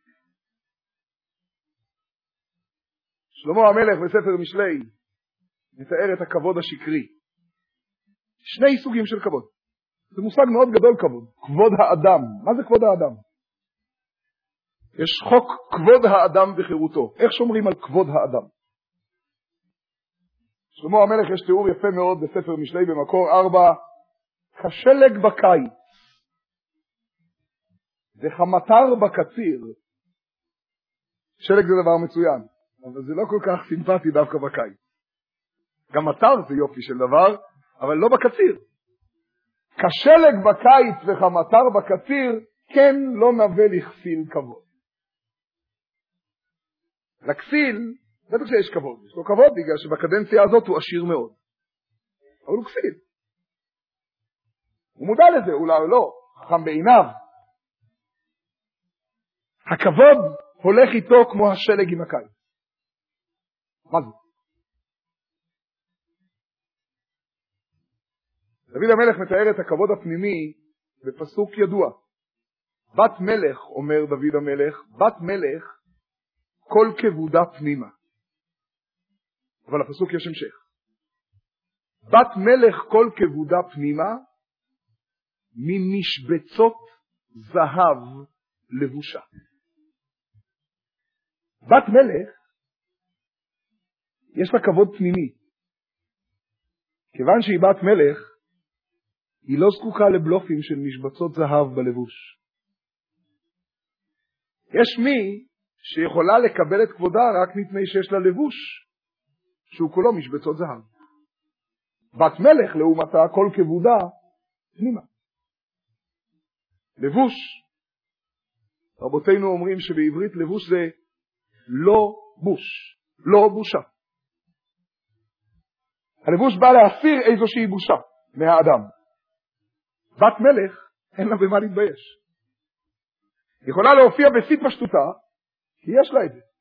שלמה המלך בספר משלי מתאר את הכבוד השקרי. שני סוגים של כבוד. זה מושג מאוד גדול כבוד. כבוד האדם. מה זה כבוד האדם? יש חוק כבוד האדם וחירותו. איך שומרים על כבוד האדם? שלמה המלך יש תיאור יפה מאוד בספר משלי במקור 4, כשלג בקיץ וכמטר בקציר. שלג זה דבר מצוין, אבל זה לא כל כך סימפטי דווקא בקיץ. גם מטר זה יופי של דבר, אבל לא בקציר. כשלג בקיץ וכמטר בקציר, כן לא נווה לכסיל כבוד. לכסיל, בטח שיש כבוד, יש לו כבוד בגלל שבקדנציה הזאת הוא עשיר מאוד. אבל הוא כסיל. הוא מודע לזה, אולי לא, חכם בעיניו. הכבוד הולך איתו כמו השלג עם הקיץ. מה זה? דוד המלך מתאר את הכבוד הפנימי בפסוק ידוע. בת מלך, אומר דוד המלך, בת מלך כל כבודה פנימה. אבל הפסוק יש המשך. בת מלך כל כבודה פנימה, ממשבצות זהב לבושה. בת מלך, יש לה כבוד פנימי. כיוון שהיא בת מלך, היא לא זקוקה לבלופים של משבצות זהב בלבוש. יש מי שיכולה לקבל את כבודה רק מפני שיש לה לבוש שהוא כולו משבצות זהב. בת מלך לעומתה כל כבודה פנימה. לבוש, רבותינו אומרים שבעברית לבוש זה לא בוש, לא בושה. הלבוש בא להסיר איזושהי בושה מהאדם. בת מלך אין לה במה להתבייש. היא יכולה להופיע בשיא פשטותה, כי יש לה את זה.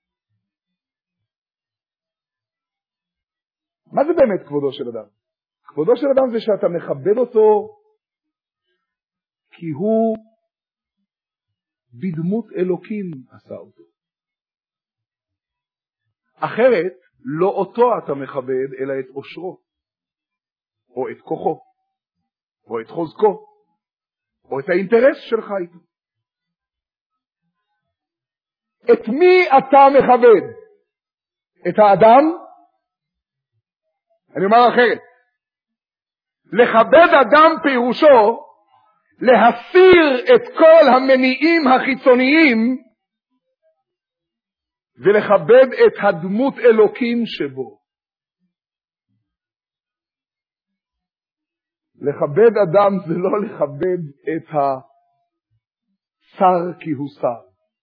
מה זה באמת כבודו של אדם? כבודו של אדם זה שאתה מכבד אותו כי הוא בדמות אלוקים עשה אותו. אחרת לא אותו אתה מכבד אלא את עושרו, או את כוחו, או את חוזקו, או את האינטרס שלך איתו. את מי אתה מכבד? את האדם? אני אומר אחרת. לכבד אדם פירושו להסיר את כל המניעים החיצוניים ולכבד את הדמות אלוקים שבו. לכבד אדם זה לא לכבד את השר כי הוא שר.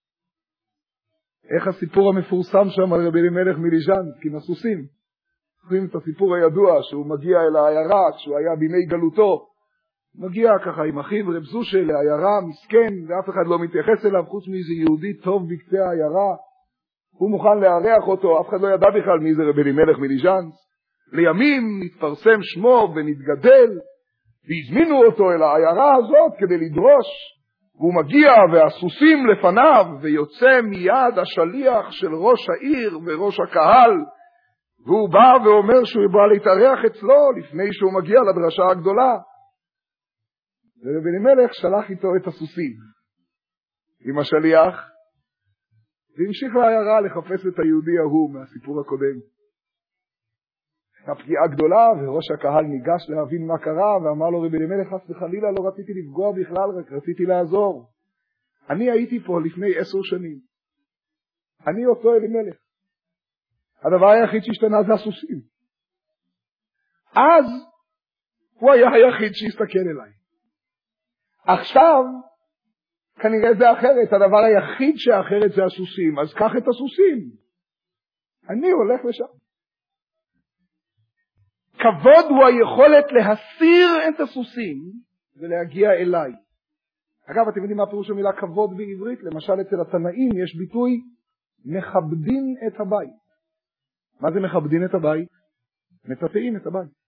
איך הסיפור המפורסם שם על רבי אלימלך מליז'נסק עם הסוסים? זוכרים את הסיפור הידוע שהוא מגיע אל העיירה כשהוא היה בימי גלותו, מגיע ככה עם אחיו רב זושה לעיירה מסכן ואף אחד לא מתייחס אליו חוץ מאיזה יהודי טוב בקצה העיירה, הוא מוכן לארח אותו, אף אחד לא ידע בכלל מי זה רבי אלימלך מליז'נסק. לימים נתפרסם שמו ונתגדל והזמינו אותו אל העיירה הזאת כדי לדרוש, והוא מגיע והסוסים לפניו ויוצא מיד השליח של ראש העיר וראש הקהל, והוא בא ואומר שהוא בא להתארח אצלו לפני שהוא מגיע לדרשה הגדולה. ורבי אלימלך שלח איתו את הסוסים עם השליח והמשיך לעיירה לחפש את היהודי ההוא מהסיפור הקודם. הפגיעה גדולה וראש הקהל ניגש להבין מה קרה ואמר לו רבי אלימלך חס וחלילה לא רציתי לפגוע בכלל, רק רציתי לעזור. אני הייתי פה לפני 10 שנים. אני אותו אלימלך. הדבר היחיד שהשתנה זה הסוסים. אז הוא היה היחיד שהסתכל אליי. עכשיו כנראה זה אחרת. הדבר היחיד שאחרת זה הסוסים. אז קח את הסוסים. אני הולך לשם. כבוד הוא היכולת להסיר את הסוסים ולהגיע אליי. אגב, אתם יודעים מה פירוש המילה כבוד בעברית? למשל אצל התנאים יש ביטוי מכבדים את הבית. מה זה מכבדים את הבית? מטאטאים את הבית.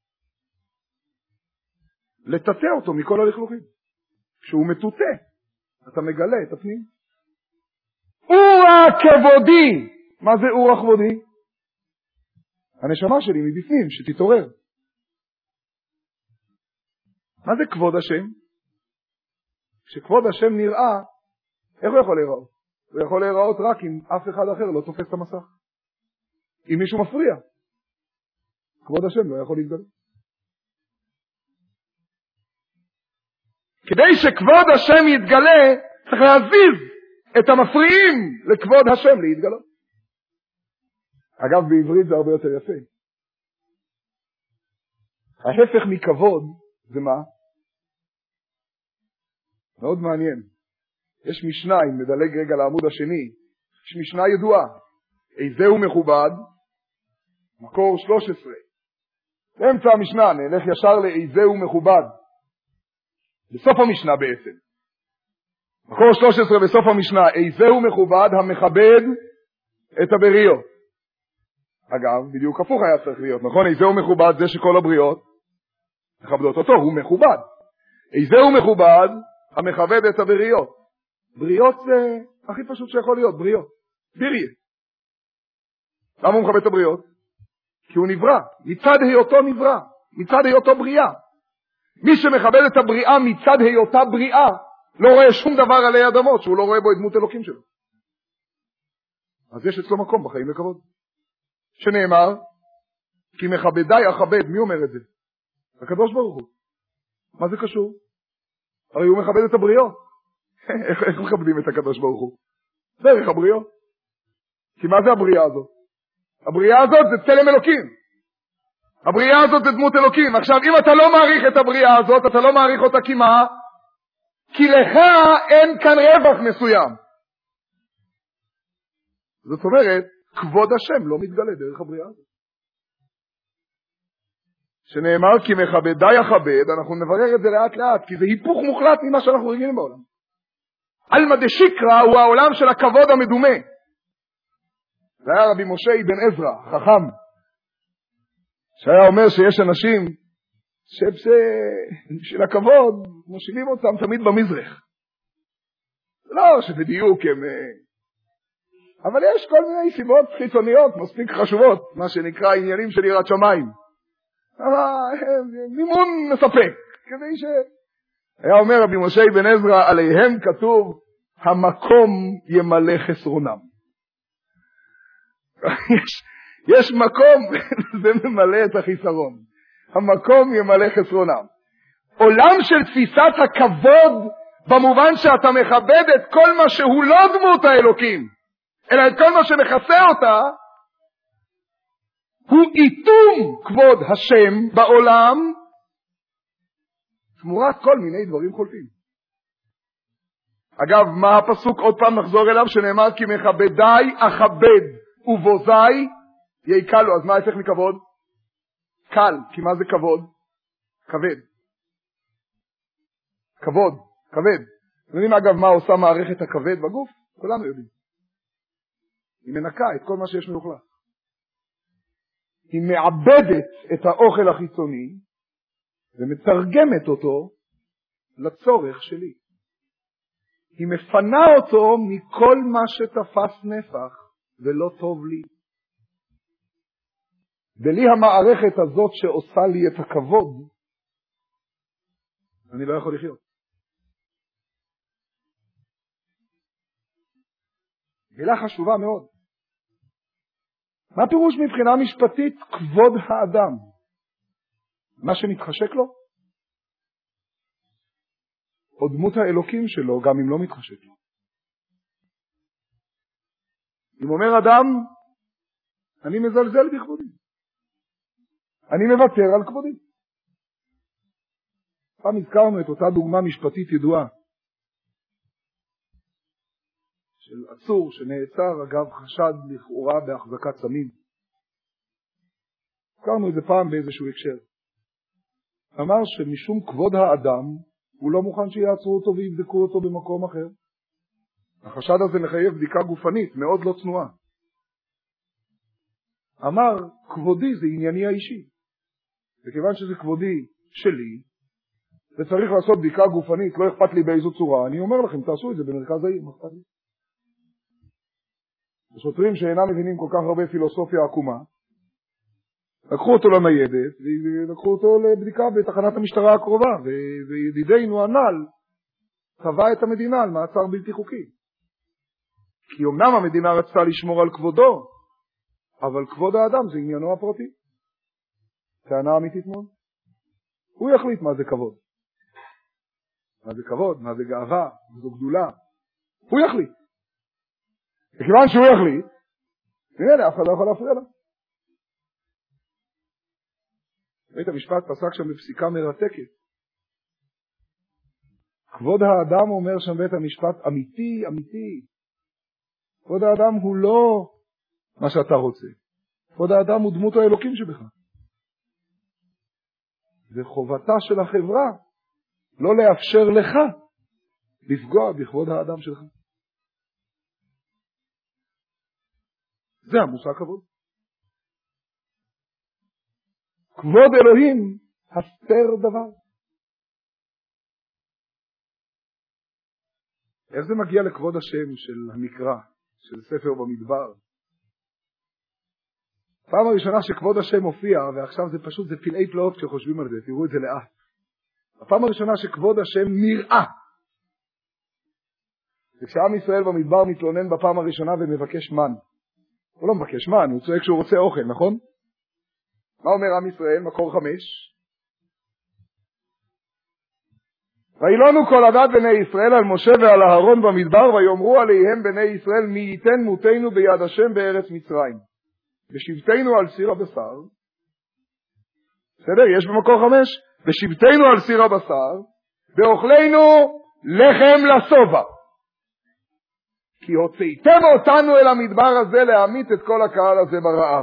לטאטא אותו מכל הלכלוכים. כשהוא מטוטא, אתה מגלה את הפנים. אורה כבודי. מה זה אורה כבודי? הנשמה שלי מבפנים, שתתעורר. מה זה כבוד השם? כשכבוד השם נראה, איך הוא יכול להיראות? הוא יכול להיראות רק אם אף אחד אחר לא תופס את המסך. אם מישהו מפריע, כבוד השם לא יכול להתגלות. כדי שכבוד השם יתגלה, צריך להזיז את המפריעים לכבוד השם להתגלות. אגב, בעברית זה הרבה יותר יפה. ההפך מכבוד זה מה? מאוד מעניין. יש משנה, אם נדלג רגע לעמוד השני, יש משנה ידועה. איזהו מכובד? מקור 13. באמצע המשנה, נלך ישר לאיזהו מכובד. בסוף המשנה בעצם. מקור 13 בסוף המשנה, איזהו מכובד המכבד את הבריות. אגב, בדיוק הפוך היה צריך להיות, נכון? איזהו מכובד זה שכל הבריות מכבדות אותו, הוא מכובד. איזהו מכובד המכבד את הבריות. בריות זה הכי פשוט שיכול להיות, בריות. בריה. למה הוא מכבד את הבריות? כי הוא נברא, מצד היותו נברא, מצד היותו בריאה. מי שמכבד את הבריאה מצד היותה בריאה, לא רואה שום דבר עלי אדמות שהוא לא רואה בו את דמות אלוקים שלו. אז יש אצלו מקום בחיים לכבוד. שנאמר, כי מכבדי אכבד, מי אומר את זה? הקדוש ברוך הוא. מה זה קשור? הרי הוא מכבד את הבריאות. איך מכבדים את הקדוש ברוך הוא? דרך הבריאות. כי מה זה הבריאה הזאת? הבריאה הזאת זה צלם אלוקים. הבריאה הזאת זה דמות אלוקים. עכשיו, אם אתה לא מעריך את הבריאה הזאת, אתה לא מעריך אותה כי מה? כי לך אין כאן רווח מסוים. זאת אומרת, כבוד השם לא מתגלה דרך הבריאה הזאת. שנאמר כי מכבדי יכבד, אנחנו נברר את זה לאט לאט, כי זה היפוך מוחלט ממה שאנחנו רגילים בעולם. עלמא דשיקרא הוא העולם של הכבוד המדומה. זה היה רבי משה אבן עזרא, חכם, שהיה אומר שיש אנשים שבשביל הכבוד מושיבים אותם תמיד במזרח. לא שבדיוק הם... אבל יש כל מיני סיבות חיצוניות מספיק חשובות, מה שנקרא עניינים של יראת שמיים. מימון מספק, כדי ש... היה אומר רבי משה אבן עזרא, עליהם כתוב, המקום ימלא חסרונם. יש מקום, זה ממלא את החיסרון. המקום ימלא חסרונם. עולם של תפיסת הכבוד, במובן שאתה מכבד את כל מה שהוא לא דמות האלוקים, אלא את כל מה שמכסה אותה, הוא איתום כבוד השם בעולם, תמורת כל מיני דברים חולפים. אגב, מה הפסוק? עוד פעם נחזור אליו, שנאמר כי מכבדי אכבד ובוזי יקל לו. אז מה ההפך מכבוד? קל. כי מה זה כבוד? כבד. כבוד, כבד. אתם יודעים אגב מה עושה מערכת הכבד בגוף? כולנו יודעים. היא מנקה את כל מה שיש מלוכלך. היא מעבדת את האוכל החיצוני ומתרגמת אותו לצורך שלי. היא מפנה אותו מכל מה שתפס נפח ולא טוב לי. בלי המערכת הזאת שעושה לי את הכבוד, אני לא יכול לחיות. מילה חשובה מאוד. מה פירוש מבחינה משפטית כבוד האדם? מה שמתחשק לו? או דמות האלוקים שלו, גם אם לא מתחשק לו. אם אומר אדם, אני מזלזל בכבודי. אני מוותר על כבודי. פעם הזכרנו את אותה דוגמה משפטית ידועה, של עצור שנעצר אגב חשד לכאורה בהחזקת סמים. הזכרנו את זה פעם באיזשהו הקשר. אמר שמשום כבוד האדם, הוא לא מוכן שיעצרו אותו ויבדקו אותו במקום אחר. החשד הזה מחייב בדיקה גופנית, מאוד לא צנועה. אמר, כבודי זה ענייני האישי. וכיוון שזה כבודי שלי, וצריך לעשות בדיקה גופנית, לא אכפת לי באיזו צורה, אני אומר לכם, תעשו את זה במרכז העיר, מה אכפת לי? השוטרים שאינם מבינים כל כך הרבה פילוסופיה עקומה, לקחו אותו לניידת, ולקחו אותו לבדיקה בתחנת המשטרה הקרובה, וידידינו הנ"ל קבע את המדינה על מעצר בלתי חוקי. כי אמנם המדינה רצתה לשמור על כבודו, אבל כבוד האדם זה עניינו הפרטי. טענה אמיתית מאוד. הוא יחליט מה זה כבוד. מה זה כבוד, מה זה גאווה, מה זו גדולה. הוא יחליט. וכיוון שהוא יחליט, נראה, אף אחד לא יכול להפריע לה. בית המשפט פסק שם בפסיקה מרתקת. כבוד האדם אומר שם בית המשפט, אמיתי, אמיתי. כבוד האדם הוא לא מה שאתה רוצה. כבוד האדם הוא דמות האלוקים שבך. זה חובתה של החברה לא לאפשר לך לפגוע בכבוד האדם שלך. זה המושג כבוד. כבוד אלוהים הסתר דבר. איך זה מגיע לכבוד השם של המקרא, של ספר במדבר? פעם הראשונה שכבוד השם מופיע, ועכשיו זה פשוט, זה פלאי פלאות כשחושבים על זה, תראו את זה לאט. הפעם הראשונה שכבוד השם נראה. וכשעם ישראל במדבר מתלונן בפעם הראשונה ומבקש מן. הוא לא מבקש מן, הוא צועק שהוא רוצה אוכל, נכון? מה אומר עם ישראל? מקור 5. וילונו כל עדת בני ישראל על משה ועל אהרון במדבר, ויאמרו עליהם בני ישראל, מי ייתן מותנו ביד השם בארץ מצרים, ושבתנו על סיר הבשר. בסדר, יש במקור 5, ושבתנו על סיר הבשר, ואוכלנו לחם לשובע. כי הוצאתם אותנו אל המדבר הזה להמית את כל הקהל הזה ברעב.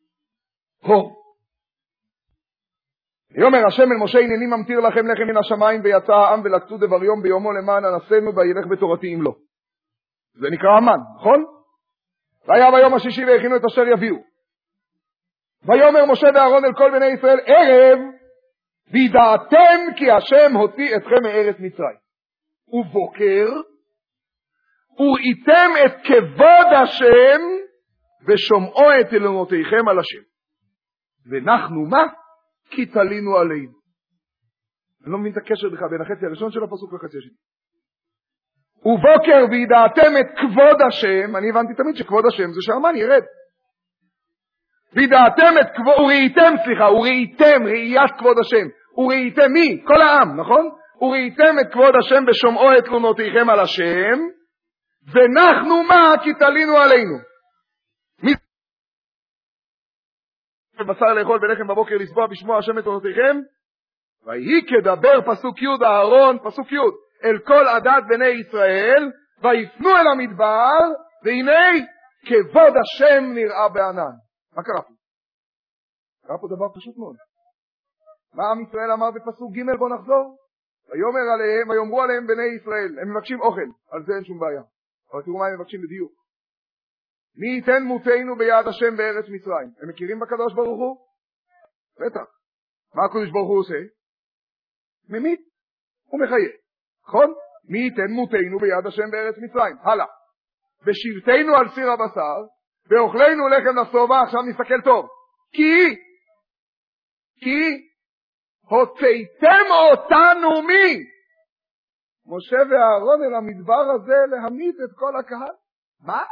יאמר השם אל משה, הנני ממטיר לכם לחם מן השמיים, ויצא העם ולקטו דבר יום ביומו למען אנסינו, וילך בתורתי אם לא. זה נקרא המן, נכון? והיה ביום השישי והכינו את אשר יביאו. ויאמר משה ואהרון אל כל בני ישראל, ערב וידעתם כי השם הוציא אתכם מארץ מצרים. ובוקר וראיתם את כבוד השם ושומעו את אלונותיכם על השם. ונחנו מה? כי תלינו עלינו. אני לא מבין את הקשר בכלל בין החצי הראשון של הפסוק לחצי השני. ובוקר וידעתם את כבוד השם, אני הבנתי תמיד שכבוד השם זה שהמן ירד. וידעתם את כבוד, וראיתם, ראיית כבוד השם. וראיתם מי? כל העם, נכון? וראיתם את כבוד השם בשומעו את תלונותיכם על השם, ונחנו מה? כי תלינו עלינו. בשר לאכול ולחם בבוקר לסבוע בשמוע השם את תלונותיכם, ויהי כדבר פסוק י' אהרון, פסוק י', אל כל עדת בני ישראל, ויפנו אל המדבר, והנה כבוד השם נראה בענן. מה קרה פה? קרה פה דבר פשוט מאוד. מה עם ישראל אמר בפסוק ג'? בוא נחזור. ויאמרו עליהם בני ישראל, הם מבקשים אוכל, על זה אין שום בעיה. אבל תראו מה הם מבקשים בדיוק. מי ייתן מותנו ביד השם בארץ מצרים? הם מכירים בקדוש ברוך הוא? בטח. מה הקדוש ברוך הוא עושה? ממית. הוא מחיה. נכון? מי ייתן מותנו ביד השם בארץ מצרים? הלאה. ושבתנו על סיר הבשר, ואוכלנו לחם לשובע. עכשיו נסתכל טוב. כי הוצאתם אותנו מי? משה ואהרון אל המדבר הזה להמית את כל הקהל. מה?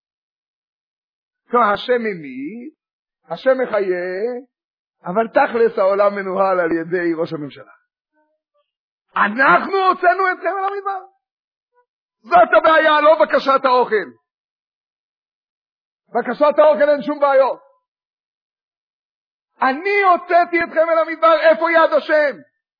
השם ממית, השם מחיה, אבל תכלס העולם מנוהל על ידי ראש הממשלה. אנחנו הוצאנו אתכם אל המדבר. זאת הבעיה, לא בקשת האוכל. בקשת האוכל אין שום בעיות. אני הוצאתי אתכם אל המדבר, איפה יד השם?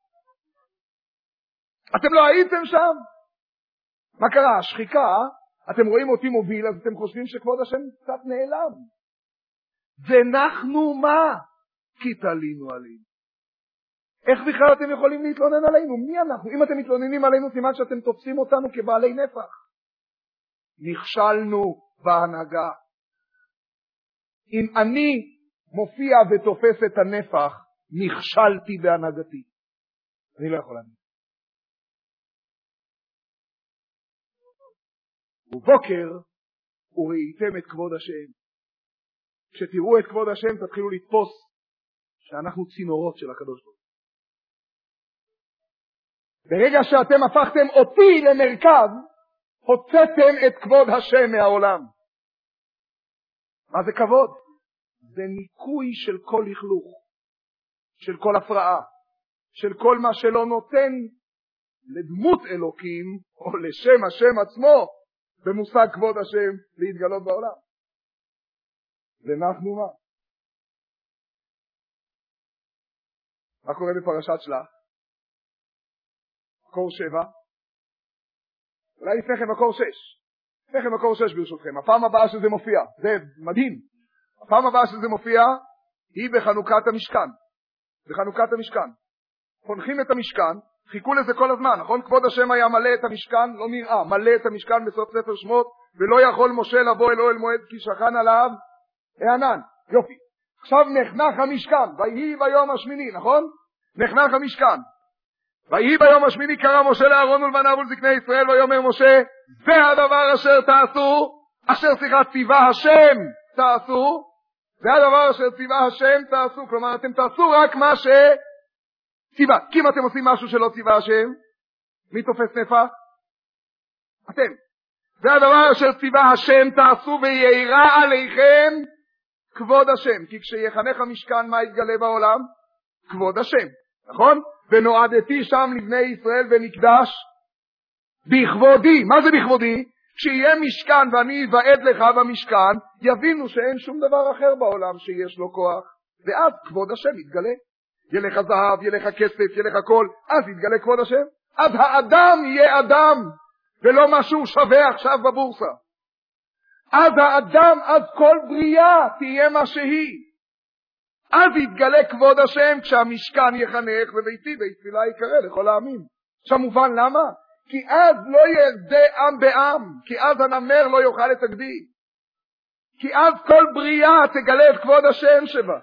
אתם לא הייתם שם? מה קרה? השחיקה, אתם רואים אותי מוביל, אז אתם חושבים שכבוד השם קצת נעלם. ונחנו מה? כי תלינו עלינו. איך בכלל אתם יכולים להתלונן עלינו? מי אנחנו? אם אתם מתלוננים עלינו, סימן שאתם תופסים אותנו כבעלי נפח. נכשלנו בהנהגה. אם אני מופיע ותופס את הנפח, נכשלתי בהנהגתי. אני לא יכול להגיד. ובוקר וראיתם את כבוד השם. כשתראו את כבוד השם תתחילו לתפוס שאנחנו צינורות של הקדוש ברוך הוא. ברגע שאתם הפכתם אותי למרכז, הוצאתם את כבוד השם מהעולם. מה זה כבוד? זה ניקוי של כל לכלוך, של כל הפרעה, של כל מה שלא נותן לדמות אלוקים או לשם השם עצמו במושג כבוד השם להתגלות בעולם. ונחנו מה? מה קורה בפרשת שלח? מקור 7. אולי לפני כן מקור 6. לפני כן מקור 6 ברשותכם. הפעם הבאה שזה מופיע, זה מדהים. הפעם הבאה שזה מופיע היא בחנוכת המשכן. בחנוכת המשכן. חונכים את המשכן, חיכו לזה כל הזמן, נכון? כבוד השם היה מלא את המשכן, לא נראה, מלא את המשכן בסוף ספר שמות, ולא יכול משה לבוא אל אוהל מועד כי שכן עליו הענן. יופי. עכשיו נחנך המשכן, ויהי ביום השמיני, נכון? נחנך המשכן. ויהי ביום השמיני קרא משה לאהרון ולבניו ולזקני ישראל, ויאמר משה, זה הדבר אשר תעשו, ציווה השם תעשו, זה הדבר אשר ציווה השם תעשו, כלומר אתם תעשו רק מה ציווה. כי אם אתם עושים משהו שלא ציווה השם, מי תופס נפח? אתם. זה הדבר אשר ציווה השם תעשו, וירא עליכם כבוד השם. כי כשיחנך המשכן מה יתגלה בעולם? כבוד השם. נכון? ונועדתי שם לבני ישראל במקדש בכבודי. מה זה בכבודי? כשיהיה משכן ואני אבעד לך במשכן, יבינו שאין שום דבר אחר בעולם שיש לו כוח, ואז כבוד השם יתגלה. יהיה לך זהב, יהיה לך כסף, יהיה לך כל, אז יתגלה כבוד השם. אז האדם יהיה אדם, ולא משהו שווה עכשיו בבורסה. אז האדם, אז כל בריאה תהיה מה שהיא. אז יתגלה כבוד השם כשהמשכן יחנך וביתי בית תפילה יקרא לכל העמים. עכשיו מובן למה? כי אז לא ירדה עם בעם, כי אז הנמר לא יאכל את הגדי. כי אז כל בריאה תגלה את כבוד השם שבה.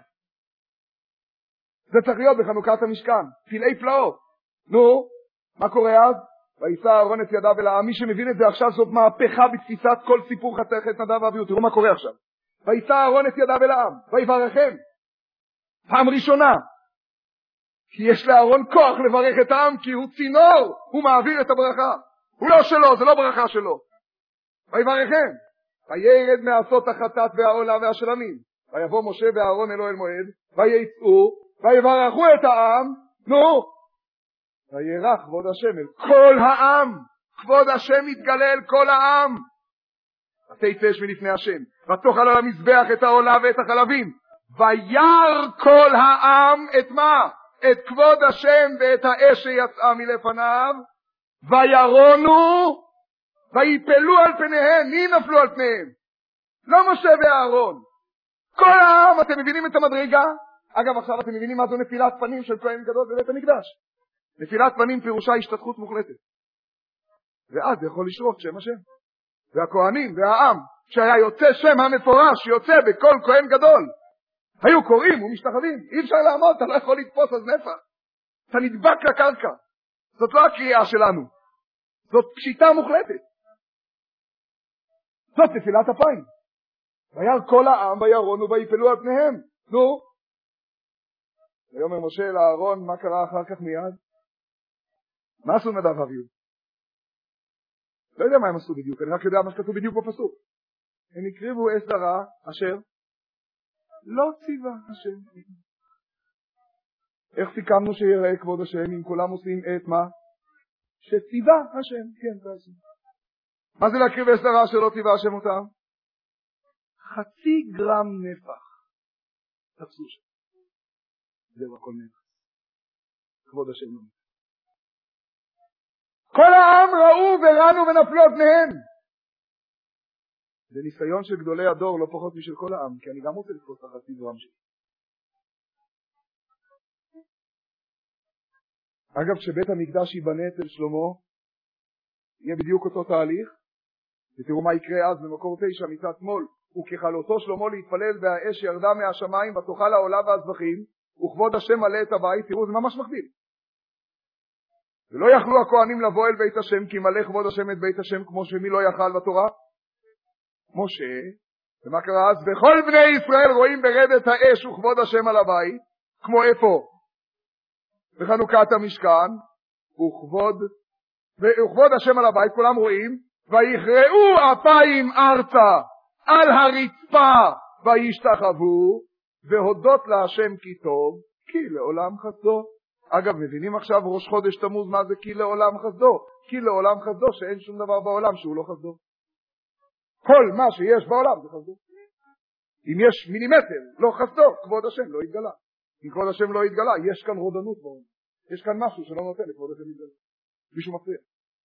זה צריך להיות בחנוכת המשכן, פלאי פלאות. נו, מה קורה אז? וישא אהרון את ידיו אל העם. מי שמבין את זה עכשיו זאת מהפכה בתפיסת כל סיפור חתכת נדב ואביהו. תראו מה קורה עכשיו. וישא אהרון את ידיו אל העם, ויברכם. פעם ראשונה. כי יש לאהרון כוח לברך את העם, כי הוא צינור, הוא מעביר את הברכה. הוא לא שלו, זה לא ברכה שלו. ויברכם. וירד מעשות החטאת והעולה והשלמים. ויבוא משה ואהרון אלו אל מועד, ויצאו, ויברכו את העם. נו, וירח כבוד השם אל כל העם. כבוד השם יתגלה אל כל העם. ותיפש מלפני השם, ותאכל על המזבח את העולה ואת החלבים. וירא כל העם את מה? את כבוד השם ואת האש שיצאה מלפניו. וירונו, ויפלו על פניהם. מי נפלו על פניהם? לא משה ואהרון. כל העם. אתם מבינים את המדרגה? אגב, עכשיו אתם מבינים מה זו נפילת פנים של כהן גדול בבית המקדש. נפילת פנים פירושה השתתחות מוחלטת. ואז יכול לשרוף שם השם. והכהנים והעם, שהיה יוצא שם המפורש, שיוצא בכל כהן גדול, היו קוראים ומשתחווים. אי אפשר לעמוד, אתה לא יכול לתפוס אז נפח. אתה נדבק לקרקע. זאת לא הקריאה שלנו. זאת פשיטה מוחלטת. זאת נפילת אפיים. וירא כל העם וירונו ויפלו על פניהם. נו. ויאמר משה אל אהרון, מה קרה אחר כך מיד? מה עשו נדב ואביהו? לא יודע מה הם עשו בדיוק, אני רק יודע מה שכתוב בדיוק בפסוק. הם הקריבו אש זרה אשר לא ציווה השם. איך סיכמנו שיראה כבוד השם אם כולם עושים את מה? שציווה השם. כן, תעשו. מה זה להקריב אש זרה אשר לא ציווה השם אותם? 0.5 גרם נפח. תפסו שם. זהו הכל נפח. כבוד השם לא. כל העם ראו ורנו ונפלו על פניהם. זה ניסיון של גדולי הדור, לא פחות משל כל העם, כי אני גם רוצה לתפוס את 0.5 גרם שלי. אגב, כשבית המקדש ייבנה אצל שלמה, יהיה בדיוק אותו תהליך, ותראו מה יקרה אז במקור 9 מצד שמאל, וככלותו שלמה להתפלל והאש ירדה מהשמיים ותאכל העולה והזבחים, וכבוד השם מלא את הבית. תראו, זה ממש מקביל. ולא יכלו הכהנים לבוא אל בית השם, כי מלא כבוד השם את בית השם, כמו שמי לא יכל בתורה? משה. ומה קרה אז? וכל בני ישראל רואים ברדת האש וכבוד השם על הבית, כמו איפה? בחנוכת המשכן, וכבוד השם על הבית, כולם רואים, ויכרעו אפיים ארצה על הרצפה, וישתחוו, והודות להשם כי טוב, כי לעולם חסדו. אגב, מבינים עכשיו ראש חודש תמוז מה זה כי לעולם חסדו? כי לעולם חסדו שאין שום דבר בעולם שהוא לא חסדו. כל מה שיש בעולם זה חסדו. אם יש מילימטר לא חסדו, כבוד השם לא יתגלה. אם כבוד השם לא יתגלה, יש כאן רודנות בעולם. יש כאן משהו שלא נותן לכבוד השם יתגלה. מישהו מפריע.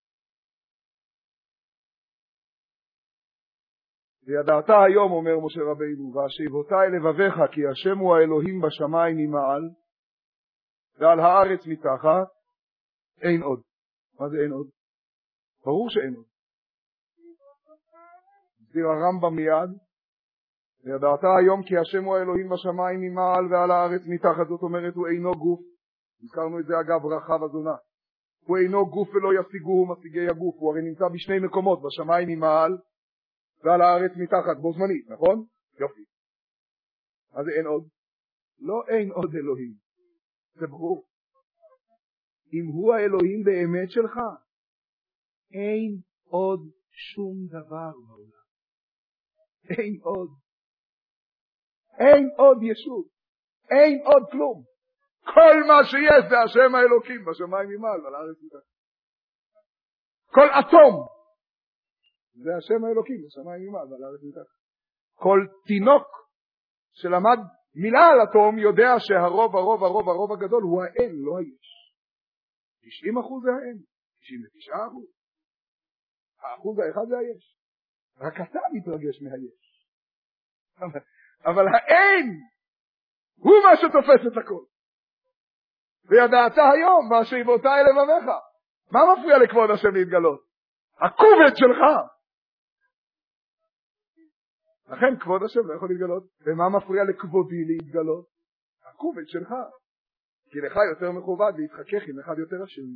וידעת היום, אומר משה רבינו, והשיבותי לבביך, כי השם הוא האלוהים בשמיים ממעל, ועל הארץ מתחת, אין עוד. מה זה אין עוד? ברור שאין עוד. מסביר הרמב"ם מיד, וידעת היום כי השם הוא האלוהים בשמיים ממעל ועל הארץ מתחת, זאת אומרת הוא אינו גוף. הזכרנו את זה אגב רחב הזונה. הוא אינו גוף ולא ישיגוהו משיגי הגוף, הוא הרי נמצא בשני מקומות, בשמיים ממעל ועל הארץ מתחת, בו זמנית, נכון? יופי. אז אין עוד? לא אין עוד אלוהים. זה ברור. אם הוא האלוהים באמת שלך, אין עוד שום דבר בעולם. אין עוד. אין עוד ישות. אין עוד כלום. כל מה שיש זה השם האלוקים, בשמיים ממעל ועל הארץ מתחת. כל אטום זה השם האלוקים, בשמיים ממעל ועל הארץ מתחת. כל תינוק שלמד מילה על אטום יודע שהרוב הגדול הוא האין, לא היש. 90% זה האין, 99%. האחוז האחד זה היש. רק אתה מתרגש מהיש. אבל האין הוא מה שתופס את הכל. וידעת היום והשיבותי לבביך. מה מפריע לכבוד השם להתגלות? הכובד שלך. לכן כבוד השם לא יכול להתגלות. ומה מפריע לכבודי להתגלות? הכובד שלך. כי לך יותר מכובד להתחכך עם אחד יותר השם.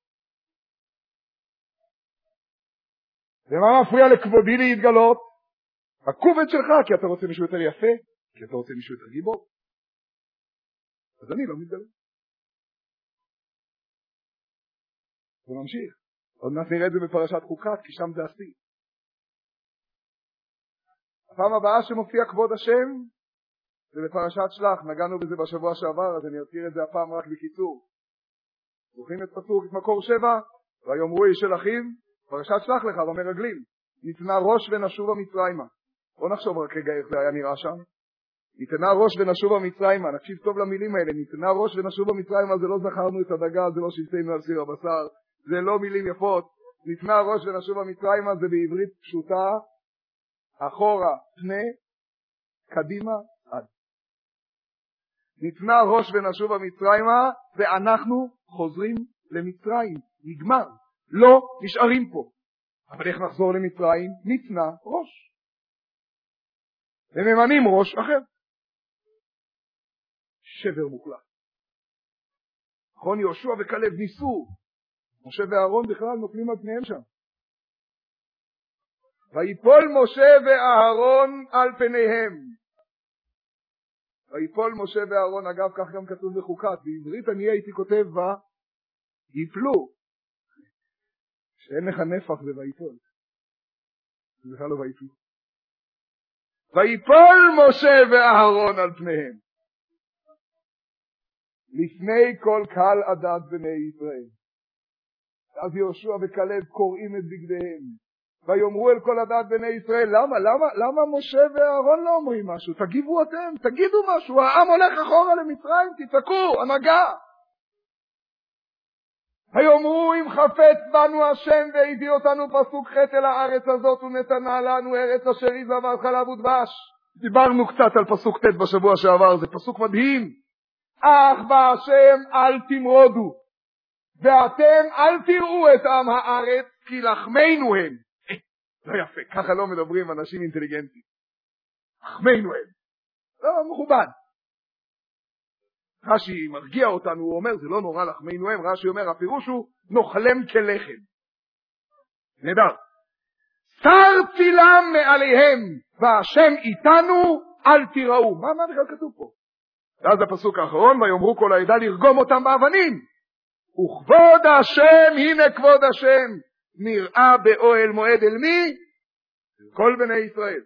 ומה מפריע לכבודי להתגלות? הכובד שלך, כי אתה רוצה מישהו יותר יפה, כי אתה רוצה מישהו יותר גיבור. אז אני לא מתגלה. ונמשיך. עוד מעט נראה את זה בפרשת חוקת, כי שם זה השיא. הפעם הבאה שמופיע כבוד השם, זה בפרשת שלח. נגענו בזה בשבוע שעבר, אז אני אזכיר את זה הפעם רק בקיצור. זוכרים את פסוק, את מקור 7, ויאמרו איש אל אחיו, פרשת שלח לך במרגלים, ניתנה ראש ונשובה מצרימה. בוא נחשוב רק רגע איך זה היה נראה שם. ניתנה ראש ונשובה מצרימה, נקשיב טוב למילים האלה, ניתנה ראש ונשובה מצרימה, זה לא זכרנו את הדגה, זה לא שבטנו על סיר הבשר, זה לא מילים יפות. ניתנה ראש ונשובה מצרימה זה בעברית פשוטה, אחורה פנה, קדימה עד. ניתנה ראש ונשובה מצרימה, ואנחנו חוזרים למצרים, נגמר. לא נשארים פה. אבל איך נחזור למצרים? ניתנה ראש. וממנים ראש אחר. שבר מוחלט. נכון, יהושע וכלב ניסו. משה ואהרון בכלל נופלים על פניהם שם. ויפול משה ואהרון על פניהם. ויפול משה ואהרון, אגב כך גם כתוב בחוקת. בעברית אני הייתי כותב בה, יפלו. שאין לך נפח זה ויפול. זה בכלל לא ויפלו. ויפול משה ואהרון על פניהם. לפני כל קהל עדת בני ישראל. אז יהושע וכלב קוראים את בגדיהם. ויאמרו אל כל עדת בני ישראל, למה משה ואהרון לא אומרים משהו? תגיבו אתם, תגידו משהו. העם הולך אחורה למצרים, תצעקו, הנהגה. ויאמרו אם חפץ בנו השם והביא אותנו פסוק ח' אל הארץ הזאת ונתנה לנו ארץ אשר היא זבת חלב ודבש. דיברנו קצת על פסוק ט' בשבוע שעבר, זה פסוק מדהים. אך בהשם אל תמרודו ואתם אל תראו את עם הארץ כי לחמנו הם. לא יפה, ככה לא מדברים אנשים אינטליגנטים. לחמנו הם. לא מכובד. רש"י מרגיע אותנו, הוא אומר, זה לא נורא לחמנו הם, רש"י אומר, הפירוש הוא, נאכלם כלחם. נהדר. שר צילם מעליהם, והשם איתנו, אל תיראו. מה בכלל כתוב פה? ואז הפסוק האחרון, ויאמרו כל העדה לרגום אותם באבנים. וכבוד השם, הנה כבוד השם, נראה באוהל מועד אל מי? כל בני ישראל.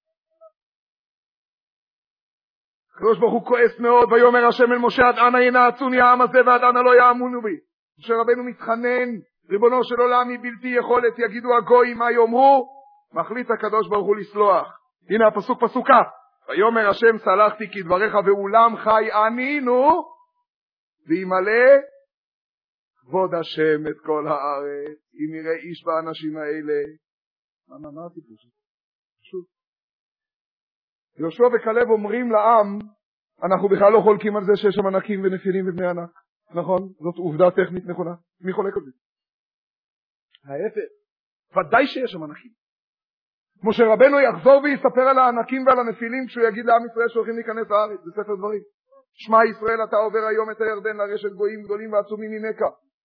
הקדוש ברוך הוא כועס מאוד, ויאמר השם אל משה עד אנה ינעצוני העם הזה ועד אנה לא יאמינו בי. משה רבנו מתחנן, ריבונו של עולם היא בלתי יכולת, יגידו הגויים מה יאמרו, מחליט הקדוש ברוך הוא לסלוח. הנה הפסוק פסוקה, ויאמר השם סלחתי כי דבריך ואולם חי ענינו, וימלא כבוד השם את כל הארץ, אם יראה איש באנשים האלה. מה אמרתי פשוט? יהושע וכלב אומרים לעם, אנחנו בכלל לא חולקים על זה שיש שם ענקים ונפילים ובני ענק. נכון? זאת עובדה טכנית נכונה. מי חולק על זה? ההפך. ודאי שיש שם ענקים. משה רבנו יחזור ויספר על הענקים ועל הנפילים כשהוא יגיד לעם ישראל שהולכים להיכנס לארץ. זה ספר דברים. שמע ישראל אתה עובר היום את הירדן לרשת גויים גדולים ועצומים ממך.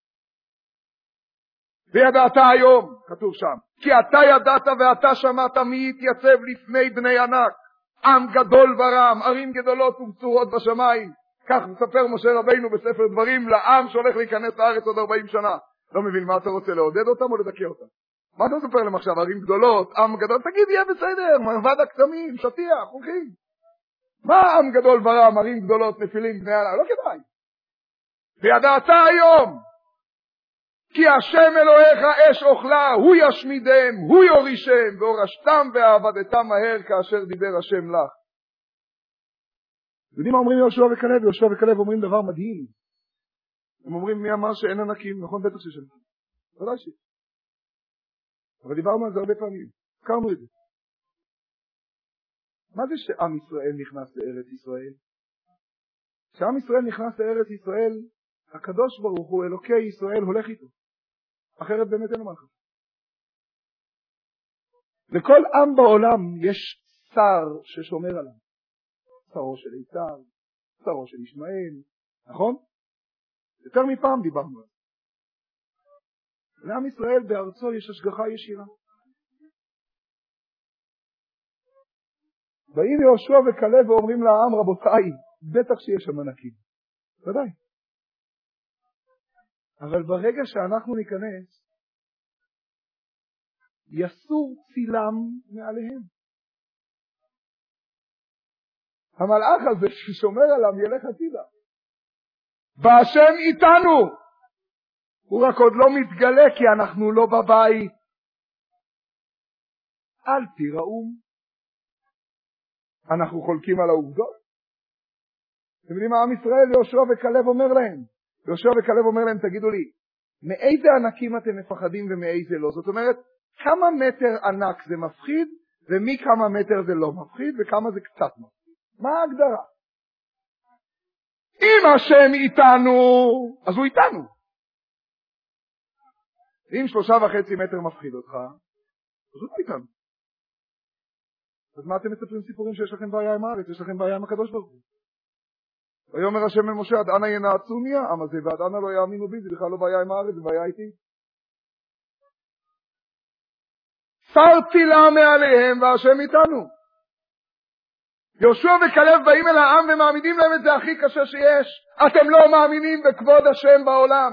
וידעת היום, כתוב שם, כי אתה ידעת ואתה שמעת מי יתייצב לפני בני ענק. עם גדול ורם, ערים גדולות ובצורות בשמיים. כך מספר משה רבינו בספר דברים לעם שהולך להיכנס לארץ עוד 40 שנה. לא מבין מה אתה רוצה, לעודד אותם או לדכא אותם? מה אתה מספר להם עכשיו? ערים גדולות, עם גדול, תגיד יהיה בסדר, מרבד הקטמים, שטיח, הולכים. מה עם גדול ורם, ערים גדולות, נפילים, בני ענק? לא כדאי. וידעת היום, כי השם אלוהיך אש אוכלה, הוא ישמידם, הוא יורישם, והורשתם ועבדתם מהר כאשר דיבר השם לך. יודעים מה אומרים יהושע וכלב? יהושע וכלב אומרים דבר מדהים. הם אומרים מי אמר שאין ענקים, נכון? בטח שיש ענקים. ודאי שיש. אבל דיברנו על זה הרבה פעמים. הזכרנו את זה. מה זה שעם ישראל נכנס לארץ ישראל? כשעם ישראל נכנס לארץ ישראל, הקדוש ברוך הוא, אלוקי ישראל, הולך איתו. אחרת באמת אין לו מה לחשוב. לכל עם בעולם יש שר ששומר עליו. שרו של עשיו, שרו של ישמעאל, נכון? יותר מפעם דיברנו על זה. לעם ישראל בארצו יש השגחה ישירה. באים יהושע וכלב ואומרים לעם, רבותיי, בטח שיש שם ענקים. ודאי. אבל ברגע שאנחנו ניכנס, יסור צילם מעליהם. המלאך הזה ששומר עליו ילך הצידה. והשם איתנו. הוא רק עוד לא מתגלה כי אנחנו לא בבית. אל תיראו. אנחנו חולקים על העובדות. אתם יודעים מה עם ישראל? יהושע וכלב אומר להם. יהושע וכלב אומר להם, תגידו לי, מאיזה ענקים אתם מפחדים ומאיזה לא? זאת אומרת, כמה מטר ענק זה מפחיד, ומכמה מטר זה לא מפחיד, וכמה זה קצת מפחיד. מה ההגדרה? אם השם איתנו, אז הוא איתנו. אם 3.5 מטר מפחיד אותך, אז הוא איתנו. אז מה אתם מספרים סיפורים שיש לכם בעיה עם הארץ, יש לכם בעיה עם הקדוש ברוך הוא? ויאמר השם אל משה, עד אנה ינעצוני העם הזה, ועד אנה לא יאמינו בי, זה בכלל לא בעיה עם הארץ, זה בעיה איתי. שר צילם מעליהם והשם איתנו. יהושע וכלב באים אל העם ומעמידים להם את זה הכי קשה שיש. אתם לא מאמינים בכבוד השם בעולם.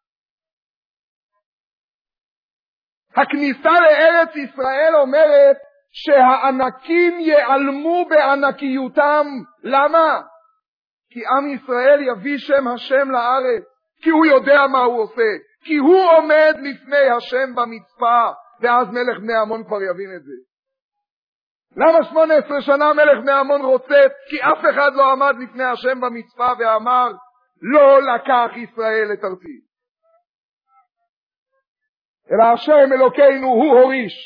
הכניסה לארץ ישראל אומרת שהענקים ייעלמו בענקיותם. למה? כי עם ישראל יביא שם השם לארץ, כי הוא יודע מה הוא עושה, כי הוא עומד לפני השם במצפה, ואז מלך בני עמון כבר יבין את זה. למה 18 שנה מלך בני עמון רוצץ? כי אף אחד לא עמד לפני השם במצפה ואמר, לא לקח ישראל את ארצי. אלא השם אלוקינו הוא הוריש.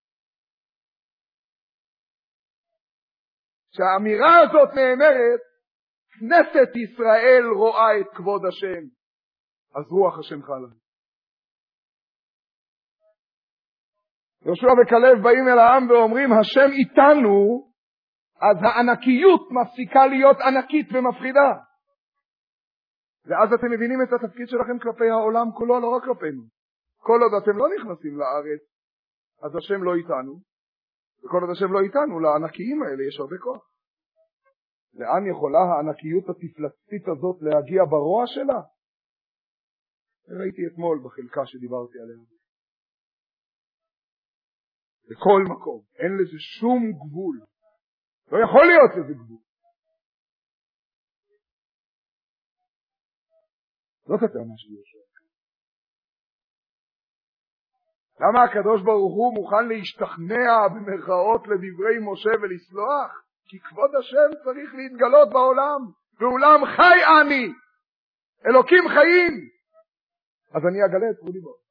שהאמירה הזאת נאמרת, כנסת ישראל רואה את כבוד השם, אז רוח השם חלה. יהושע וכלב באים אל העם ואומרים, השם איתנו, אז הענקיות מפסיקה להיות ענקית ומפחידה. ואז אתם מבינים את התפקיד שלכם כלפי העולם כולו, לא רק כלפינו. כל עוד אתם לא נכנסים לארץ, אז השם לא איתנו, וכל עוד השם לא איתנו, לענקיים האלה יש הרבה כוח. לאן יכולה הענקיות התפלצתית הזאת להגיע ברוע שלה? ראיתי אתמול בחלקה שדיברתי עליה. בכל מקום, אין לזה שום גבול. לא יכול להיות לזה גבול. זאת הטענה שלי יושב. למה הקדוש ברוך הוא מוכן להשתכנע במרכאות לדברי משה ולסלוח? כי כבוד השם צריך להתגלות בעולם, בעולם חי אני, אלוקים חיים. אז אני אגלה את כבודי בו.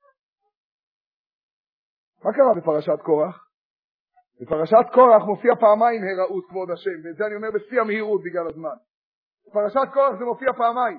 מה קרה בפרשת קורח? בפרשת קורח מופיע פעמיים הראות כבוד השם, ואת זה אני אומר בשיא המהירות בגלל הזמן. בפרשת קורח זה מופיע פעמיים.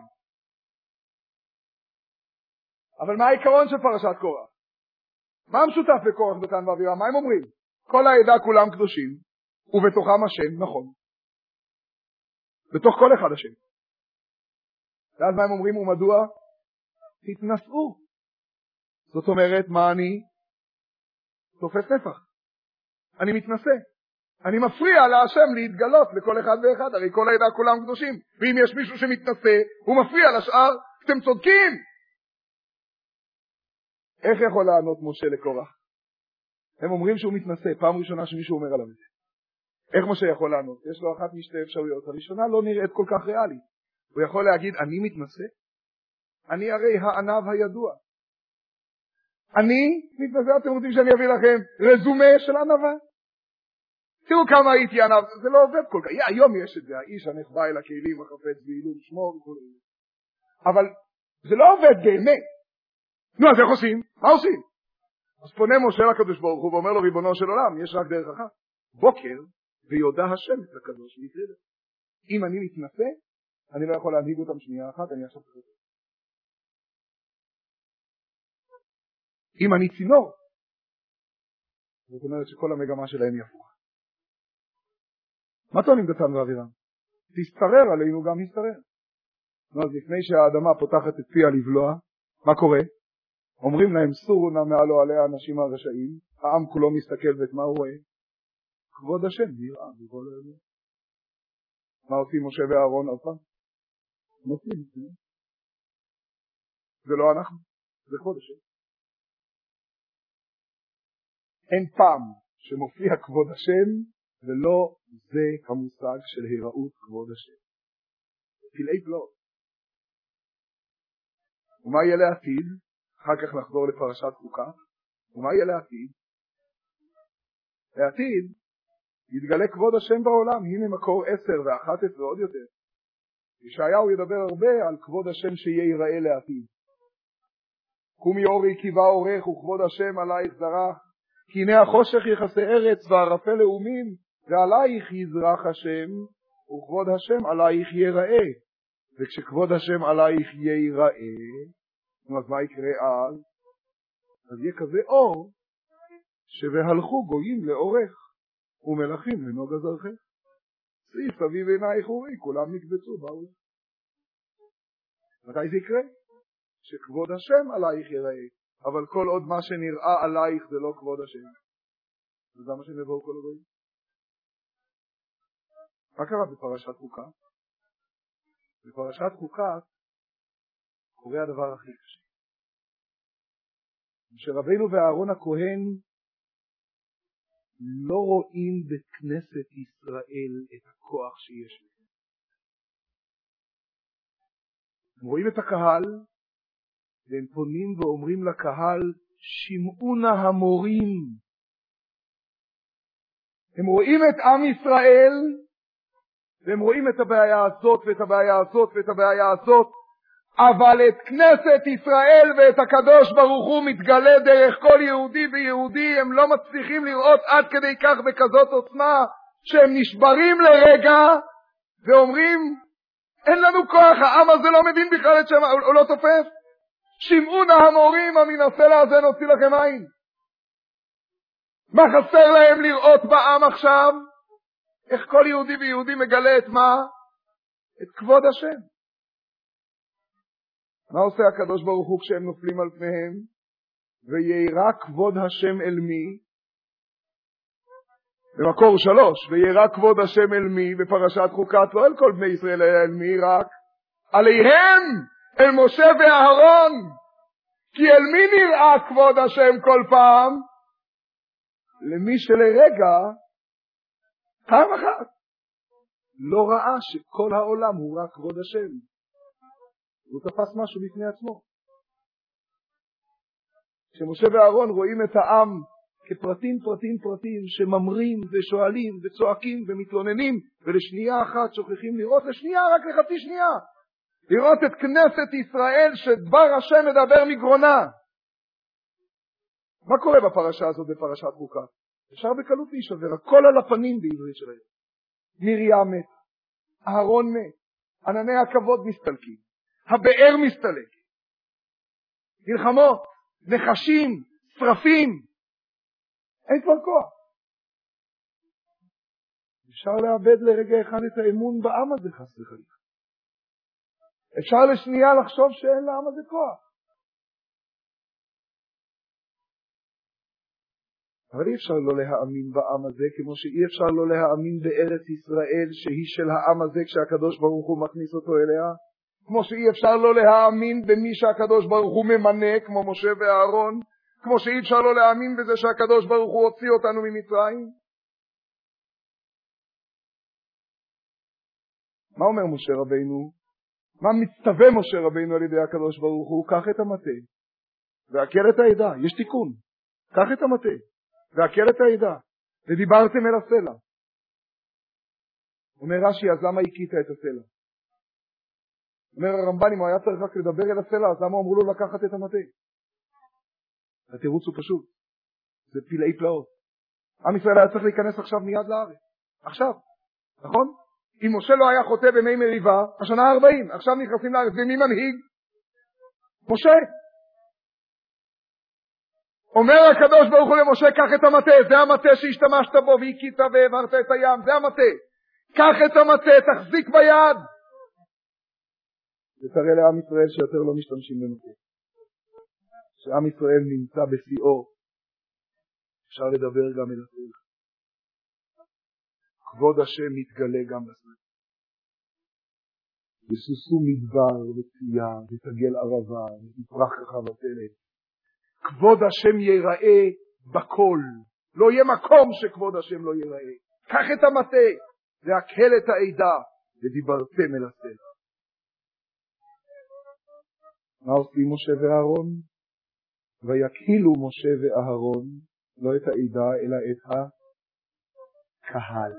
אבל מה העיקרון של פרשת קורח? מה המשותף לקורח, דתן ואבירם? מה הם אומרים? כל העדה כולם קדושים, ובתוכם השם, נכון. בתוך כל אחד השם. ואז מה הם אומרים ומדוע? תתנסו. זאת אומרת, מה אני? תופס נפח. אני מתנסה. אני מפריע להשם להתגלות לכל אחד ואחד. הרי כל העדה כולם קדושים. ואם יש מישהו שמתנסה, הוא מפריע לשאר. אתם צודקים. איך יכול לענות משה לקורח? הם אומרים שהוא מתנסה. פעם ראשונה שמישהו אומר עליו את זה. איך משה יכול לענות? יש לו אחת משתי אפשרויות. הראשונה לא נראית כל כך ריאלית. הוא יכול להגיד, אני מתנסה? אני הרי הענב הידוע. אני מתנזר, אתם רוצים שאני אביא לכם רזומה של ענבה? תראו כמה הייתי ענב, זה לא עובד כל כך. היום יש את זה, האיש הנחבא אל הכלים, החפץ בעילום שמו וכו'. אבל זה לא עובד באמת. נו, אז איך עושים? מה עושים? אז פונה משה לקדוש ברוך הוא ואומר לו, ריבונו של עולם, יש רק דרך אחת. בוקר ויודע השם את הקדוש ויטרידה. אם אני מתנסה, אני לא יכול להנהיג אותם שנייה אחת, אני עכשיו תחזור. אם אני צינור, זאת אומרת שכל המגמה שלהם היא הפוכה. מה טוענים דתן ואבירם? תסתרר עלינו גם הסתרר. אז לפני שהאדמה פותחת את פיה לבלוע, מה קורה? אומרים להם סורו נא מעלו עליה אנשים הרשעים, העם כולו מסתכל ואת מה הוא רואה? כבוד השם נראה בכל העולם. מה עושים משה ואהרון עוד פעם? נוסעים. זה לא אנחנו, זה כבוד השם. אין פעם שמופיע כבוד השם ולא זה המושג של היראות כבוד השם. פלאי פלאות. ומה יהיה לעתיד? אחר כך נחזור לפרשת חוקה. ומה יהיה לעתיד? לעתיד יתגלה כבוד השם בעולם. הנה מקור 10 ו11 ועוד יותר. ישעיהו ידבר הרבה על כבוד השם שיהיה ייראה לעתיד. קומי אורי כי בא אורך וכבוד השם עלייך זרח. כי הנה החושך יכסה ארץ וערפל לאומים ועלייך יזרח השם וכבוד השם עלייך ייראה. וכשכבוד השם עלייך ייראה, אז מה יקרה אז? אז יהיה כזה אור שבהלכו גויים לאורך ומלכים לנוג הזרחך. סעיף סביב עינייך אורי, כולם נקבצו באו. מתי זה יקרה? שכבוד השם עלייך ייראה. אבל כל עוד מה שנראה עלייך זה לא כבוד השם. וזה מה שנבואו כל הגויים. מה קרה בפרשת חוקה? בפרשת חוקה קורה הדבר הכי קשה. שרבינו ואהרון הכהן לא רואים בכנסת ישראל את הכוח שיש להם. הם רואים את הקהל והם פונים ואומרים לקהל, שמעו נא המורים. הם רואים את עם ישראל והם רואים את הבעיה הזאת ואת הבעיה הזאת ואת הבעיה הזאת, אבל את כנסת ישראל ואת הקדוש ברוך הוא מתגלה דרך כל יהודי ויהודי. הם לא מצליחים לראות עד כדי כך בכזאת עוצמה שהם נשברים לרגע ואומרים, אין לנו כוח, העם הזה לא מבין בכלל את שם, הוא לא תופס. שמעו נא המורים, המנסה הזה נוציא לכם עין. מה חסר להם לראות בעם עכשיו? איך כל יהודי ויהודי מגלה את מה? את כבוד השם. מה עושה הקדוש ברוך הוא כשהם נופלים על פניהם? וירא כבוד השם אל מי? במקור 3, וירא כבוד השם אל מי? בפרשת חוקת, לא אל כל בני ישראל, אלא אל מי רק? עליהם, אל משה ואהרון. כי אל מי נראה כבוד השם כל פעם? למי שלרגע, פעם אחת, לא ראה שכל העולם הוא רק כבוד השם. הוא תפס משהו בפני עצמו. כשמשה ואהרון רואים את העם כפרטים שממרים ושואלים וצועקים ומתלוננים, ולשנייה אחת שוכחים לראות, לשנייה, רק לחצי שנייה, לראות את כנסת ישראל שדבר השם מדבר מגרונה. מה קורה בפרשה הזאת בפרשת חוקה? אפשר בקלות להישבר, הכל על הפנים בעברית שלהם. מרים מת, אהרון מת, ענני הכבוד מסתלקים, הבאר מסתלק, מלחמות, נחשים, שרפים, אין כבר כוח. אפשר לאבד לרגע אחד את האמון בעם הזה חס וחלילה. אפשר לשנייה לחשוב שאין לעם הזה כוח. אבל אי אפשר לא להאמין בעם הזה, כמו שאי אפשר לא להאמין בארץ ישראל שהיא של העם הזה כשהקדוש ברוך הוא מכניס אותו אליה, כמו שאי אפשר לא להאמין במי שהקדוש ברוך הוא ממנה, כמו משה ואהרון, כמו שאי אפשר לא להאמין בזה שהקדוש ברוך הוא הוציא אותנו ממצרים. מה אומר משה רבינו? מה מצטווה משה רבינו על ידי הקדוש ברוך הוא? קח את המטה והקל את העדה. יש תיקון. קח את המטה והקל את העדה ודיברתם אל הסלע. אומר רש"י, אז למה הכית את הסלע? אומר הרמב"ן, אם הוא היה צריך רק לדבר אל הסלע, אז למה אמרו לו לקחת את המטה? התירוץ הוא פשוט, זה פלאי פלאות. עם ישראל היה צריך להיכנס עכשיו מיד לארץ, עכשיו, נכון? אם משה לא היה חוטא במי מריבה, השנה 40, עכשיו נכנסים לארץ, ומי מנהיג? משה. אומר הקדוש ברוך הוא למשה, קח את המטה, זה המטה שהשתמשת בו והכית והעברת את הים, זה המטה. קח את המטה, תחזיק ביד. ותראה לעם ישראל שיותר לא משתמשים במטה. שעם ישראל נמצא בשיאו, אפשר לדבר גם אל הסלע. כבוד השם מתגלה גם בסלע. וסוסו מדבר וצייה ותגל ערבה ותפרח רחבתלת. כבוד השם ייראה בכל. לא יהיה מקום שכבוד השם לא ייראה. קח את המטה והקהל את העדה ודיברתם אל הסלע. מה עושים משה ואהרון? ויקהילו משה ואהרון לא את העדה אלא את הקהל.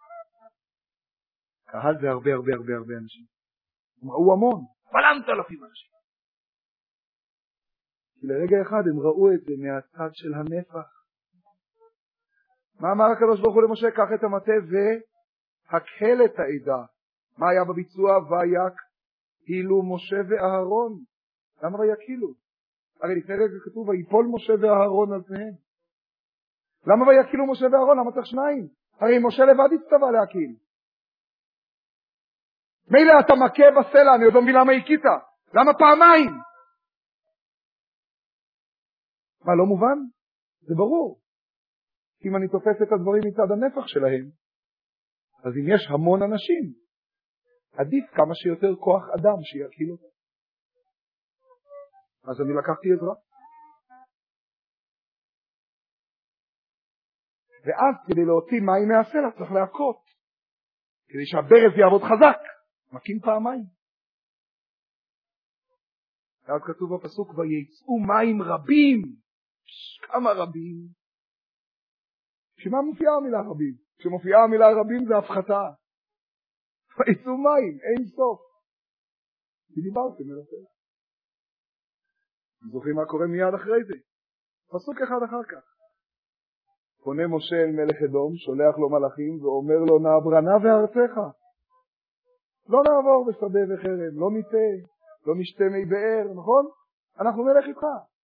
קהל זה הרבה הרבה הרבה הרבה אנשים. הם ראו המון, 4,000 אנשים. כי לרגע אחד הם ראו את זה מהצד של הנפח. מה אמר הקדוש ברוך הוא למשה? קח את המטה והקהל את העדה. מה היה בביצוע? ויקהילו משה ואהרון. למה ויקהילו? הרי לפני רגע כתוב ויפול משה ואהרון על פניהם. למה ויקהילו משה ואהרון? למה צריך שניים? הרי משה לבד הצטווה להקהיל. מילא אתה מכה בסלע, אני עוד לא מבין למה הכית. למה פעמיים? מה, לא מובן? זה ברור. אם אני תופס את הדברים מצד הנפח שלהם, אז אם יש המון אנשים, עדיף כמה שיותר כוח אדם שיקהיל אותם. אז אני לקחתי עזרה. ואז כדי להוציא מים מהסלע צריך להכות. כדי שהברז יעבוד חזק. מקים פעמיים. ואז כתוב בפסוק, ויצאו מים רבים. כמה רבים? שמה מופיעה המילה רבים? כשמופיעה המילה רבים זה הפחתה. ויצאו מים, אין סוף. כי דיברתם אל הסלע. זוכרים מה קורה מיד אחרי זה? פסוק אחד אחר כך. פונה משה אל מלך אדום, שולח לו מלאכים ואומר לו, נעברנה וארצך. לא נעבור בשדה וחרב, לא ניתה, לא נשתה מי באר, נכון? אנחנו נלך איתך.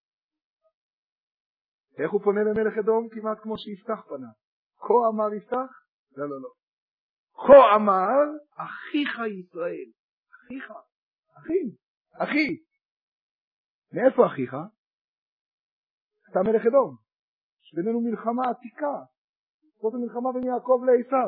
איך הוא פונה למלך אדום? כמעט כמו שיפתח פנה. כה אמר יפתח? לא, לא, לא. כה אמר אחיך ישראל. אחיך. אחי. מאיפה אחיך? אתה מלך אדום. יש בינינו מלחמה עתיקה. זאת המלחמה בין יעקב לעשיו.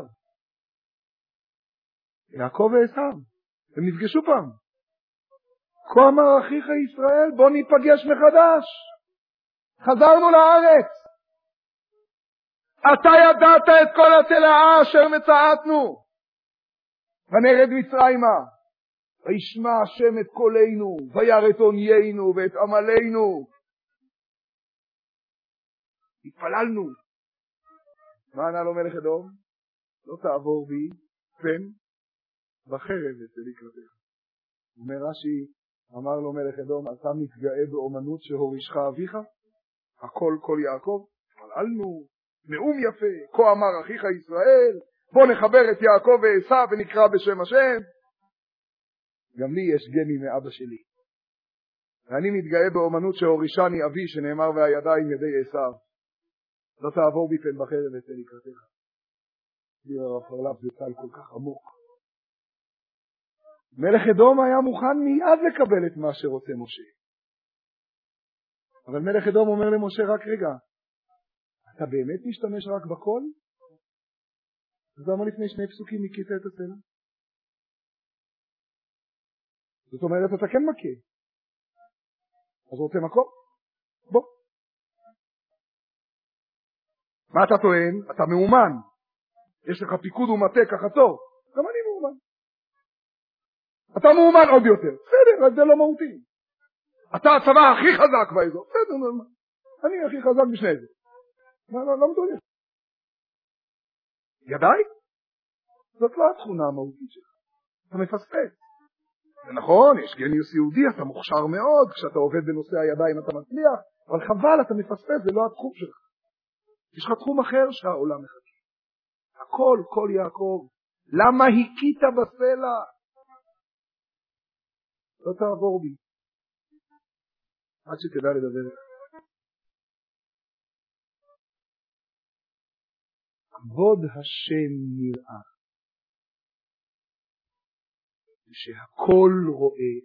יעקב ועשיו. הם נפגשו פעם. כה אמר אחיך ישראל, בוא ניפגש מחדש. חזרנו לארץ. אתה ידעת את כל התלאה אשר מצאתנו. ונרד מצרימה. וישמע השם את קולנו, וירא את עוניינו ואת עמלנו. התפללנו. מה ענה לו מלך אדום? לא תעבור בי פן וחרב אצא לקראתך. אומר רש"י, אמר לו מלך אדום, אתה מתגאה באומנות שהורישך אביך? הכל כל יעקב? התפללנו, נאום יפה, כה אמר אחיך ישראל, בוא נחבר את יעקב ועשיו ונקרא בשם השם. גם לי יש גני מאבא שלי. ואני מתגאה באומנות שהורישני אבי, שנאמר והידיים ידי עשיו. לא תעבור בי פן בחרב אצא לקראתך. דיר הרב חרל"פ זה צל כל כך עמוק. מלך אדום היה מוכן מיד לקבל את מה שרוצה משה. אבל מלך אדום אומר למשה, רק רגע, אתה באמת משתמש רק בכל? אז למה לפני שני פסוקים מכית את הסלע? זאת אומרת, אתה כן מכה. אז רוצה מקום? בוא. מה אתה טוען? אתה מאומן. יש לך פיקוד ומטה ככה טוב. גם אני מאומן. אתה מאומן עוד יותר. בסדר, זה לא מהותי. אתה הצבא הכי חזק באזור. בסדר, אני הכי חזק בשני זה. לא מדויק. ידיים? זאת לא התכונה המהותית שלך. אתה מפספס. זה נכון, יש גניוס יהודי, אתה מוכשר מאוד, כשאתה עובד בנושא הידיים אתה מצליח, אבל חבל, אתה מפספס, זה לא התחום שלך. יש לך תחום אחר שהעולם מחכה. הכל, כל יעקב. למה הכית בסלע? לא תעבור בי. עד שתדע לדבר. כבוד השם נראה. שהכל רואה.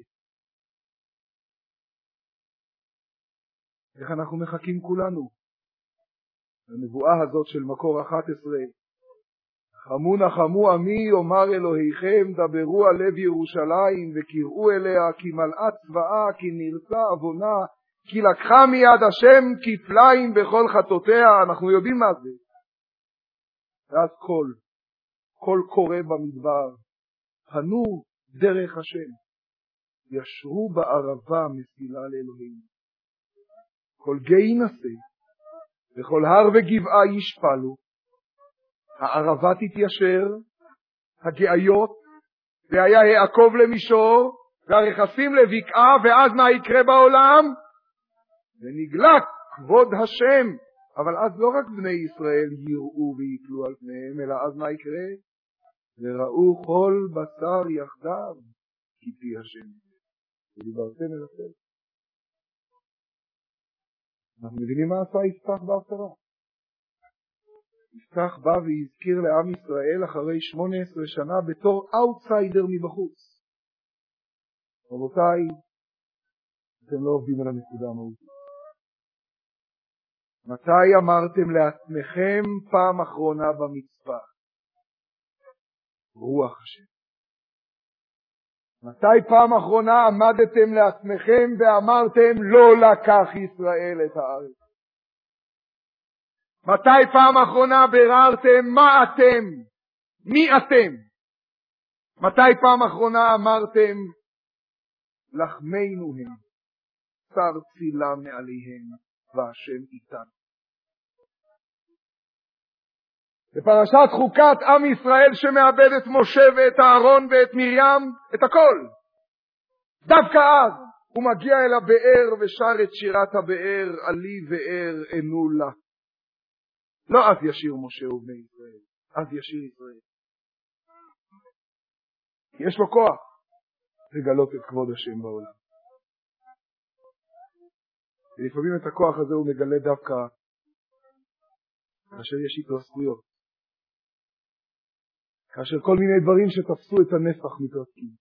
איך אנחנו מחכים כולנו? הנבואה הזאת של מקור 11. חמו נחמו עמי יאמר אלוהיכם דברו על לב ירושלים וקראו אליה כי מלאה צבאה כי נרצה עוונה כי לקחה מיד השם כפליים בכל חטאותיה. אנחנו יודעים מה זה. ואז קול קורא במדבר, פנו דרך השם, ישרו בערבה מסילה לאלוהים. כל גיא ינשא וכל הר וגבעה ישפלו, הערבה תתיישר, הגאיות, והיה העקוב למישור, והרכסים לבקעה, ואז מה יקרה בעולם? ונגלה כבוד השם. אבל אז לא רק בני ישראל יראו ויקלו על פניהם, אלא אז מה יקרה? וראו כל בשר יחדיו, כי פי השם. ודיברתם אל השם. אנחנו מבינים מה עשה יפתח בהפטרה. יפתח בא והזכיר לעם ישראל אחרי 18 שנה בתור אאוטסיידר מבחוץ. רבותיי, אתם לא עובדים על הנקודה המהותית. מתי אמרתם לעצמכם פעם אחרונה במצווה? רוח השם. מתי פעם אחרונה עמדתם לעצמכם ואמרתם לא לקח ישראל את הארץ? מתי פעם אחרונה בררתם מה אתם? מי אתם? מתי פעם אחרונה אמרתם לחמנו הם, שר צילה מעליהם והשם איתנו? בפרשת חוקת עם ישראל שמאבד את משה ואת אהרון ואת מרים, את הכל. דווקא אז הוא מגיע אל הבאר ושר את שירת הבאר, עלי באר ענו לה. לא אז ישיר משה ובני ישראל, אז ישיר ישראל. יש לו כוח לגלות את כבוד השם בעולם. ולפעמים את הכוח הזה הוא מגלה דווקא כאשר יש איתו זכויות. כאשר כל מיני דברים שתפסו את הנפח מתרסקים.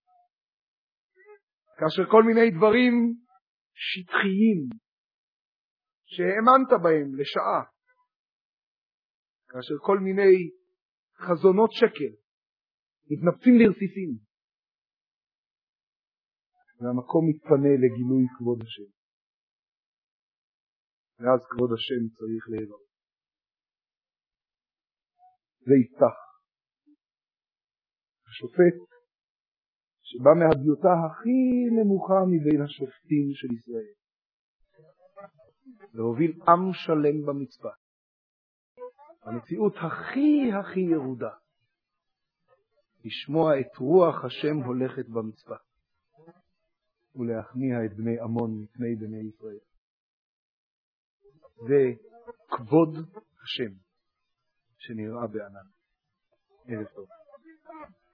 כאשר כל מיני דברים שטחיים שהאמנת בהם לשעה. כאשר כל מיני חזונות שקר מתנפצים לרסיסים. והמקום מתפנה לגילוי כבוד השם. ואז כבוד השם צריך להיראות. זה יפתח. השופט שבא מהדיוטה הכי נמוכה מבין השופטים של ישראל. להוביל עם שלם במצווה. המציאות הכי ירודה. לשמוע את רוח השם הולכת במצווה. ולהכניע את בני עמון מפני בני ישראל. זה כבוד השם שנראה בענן. ערב טוב.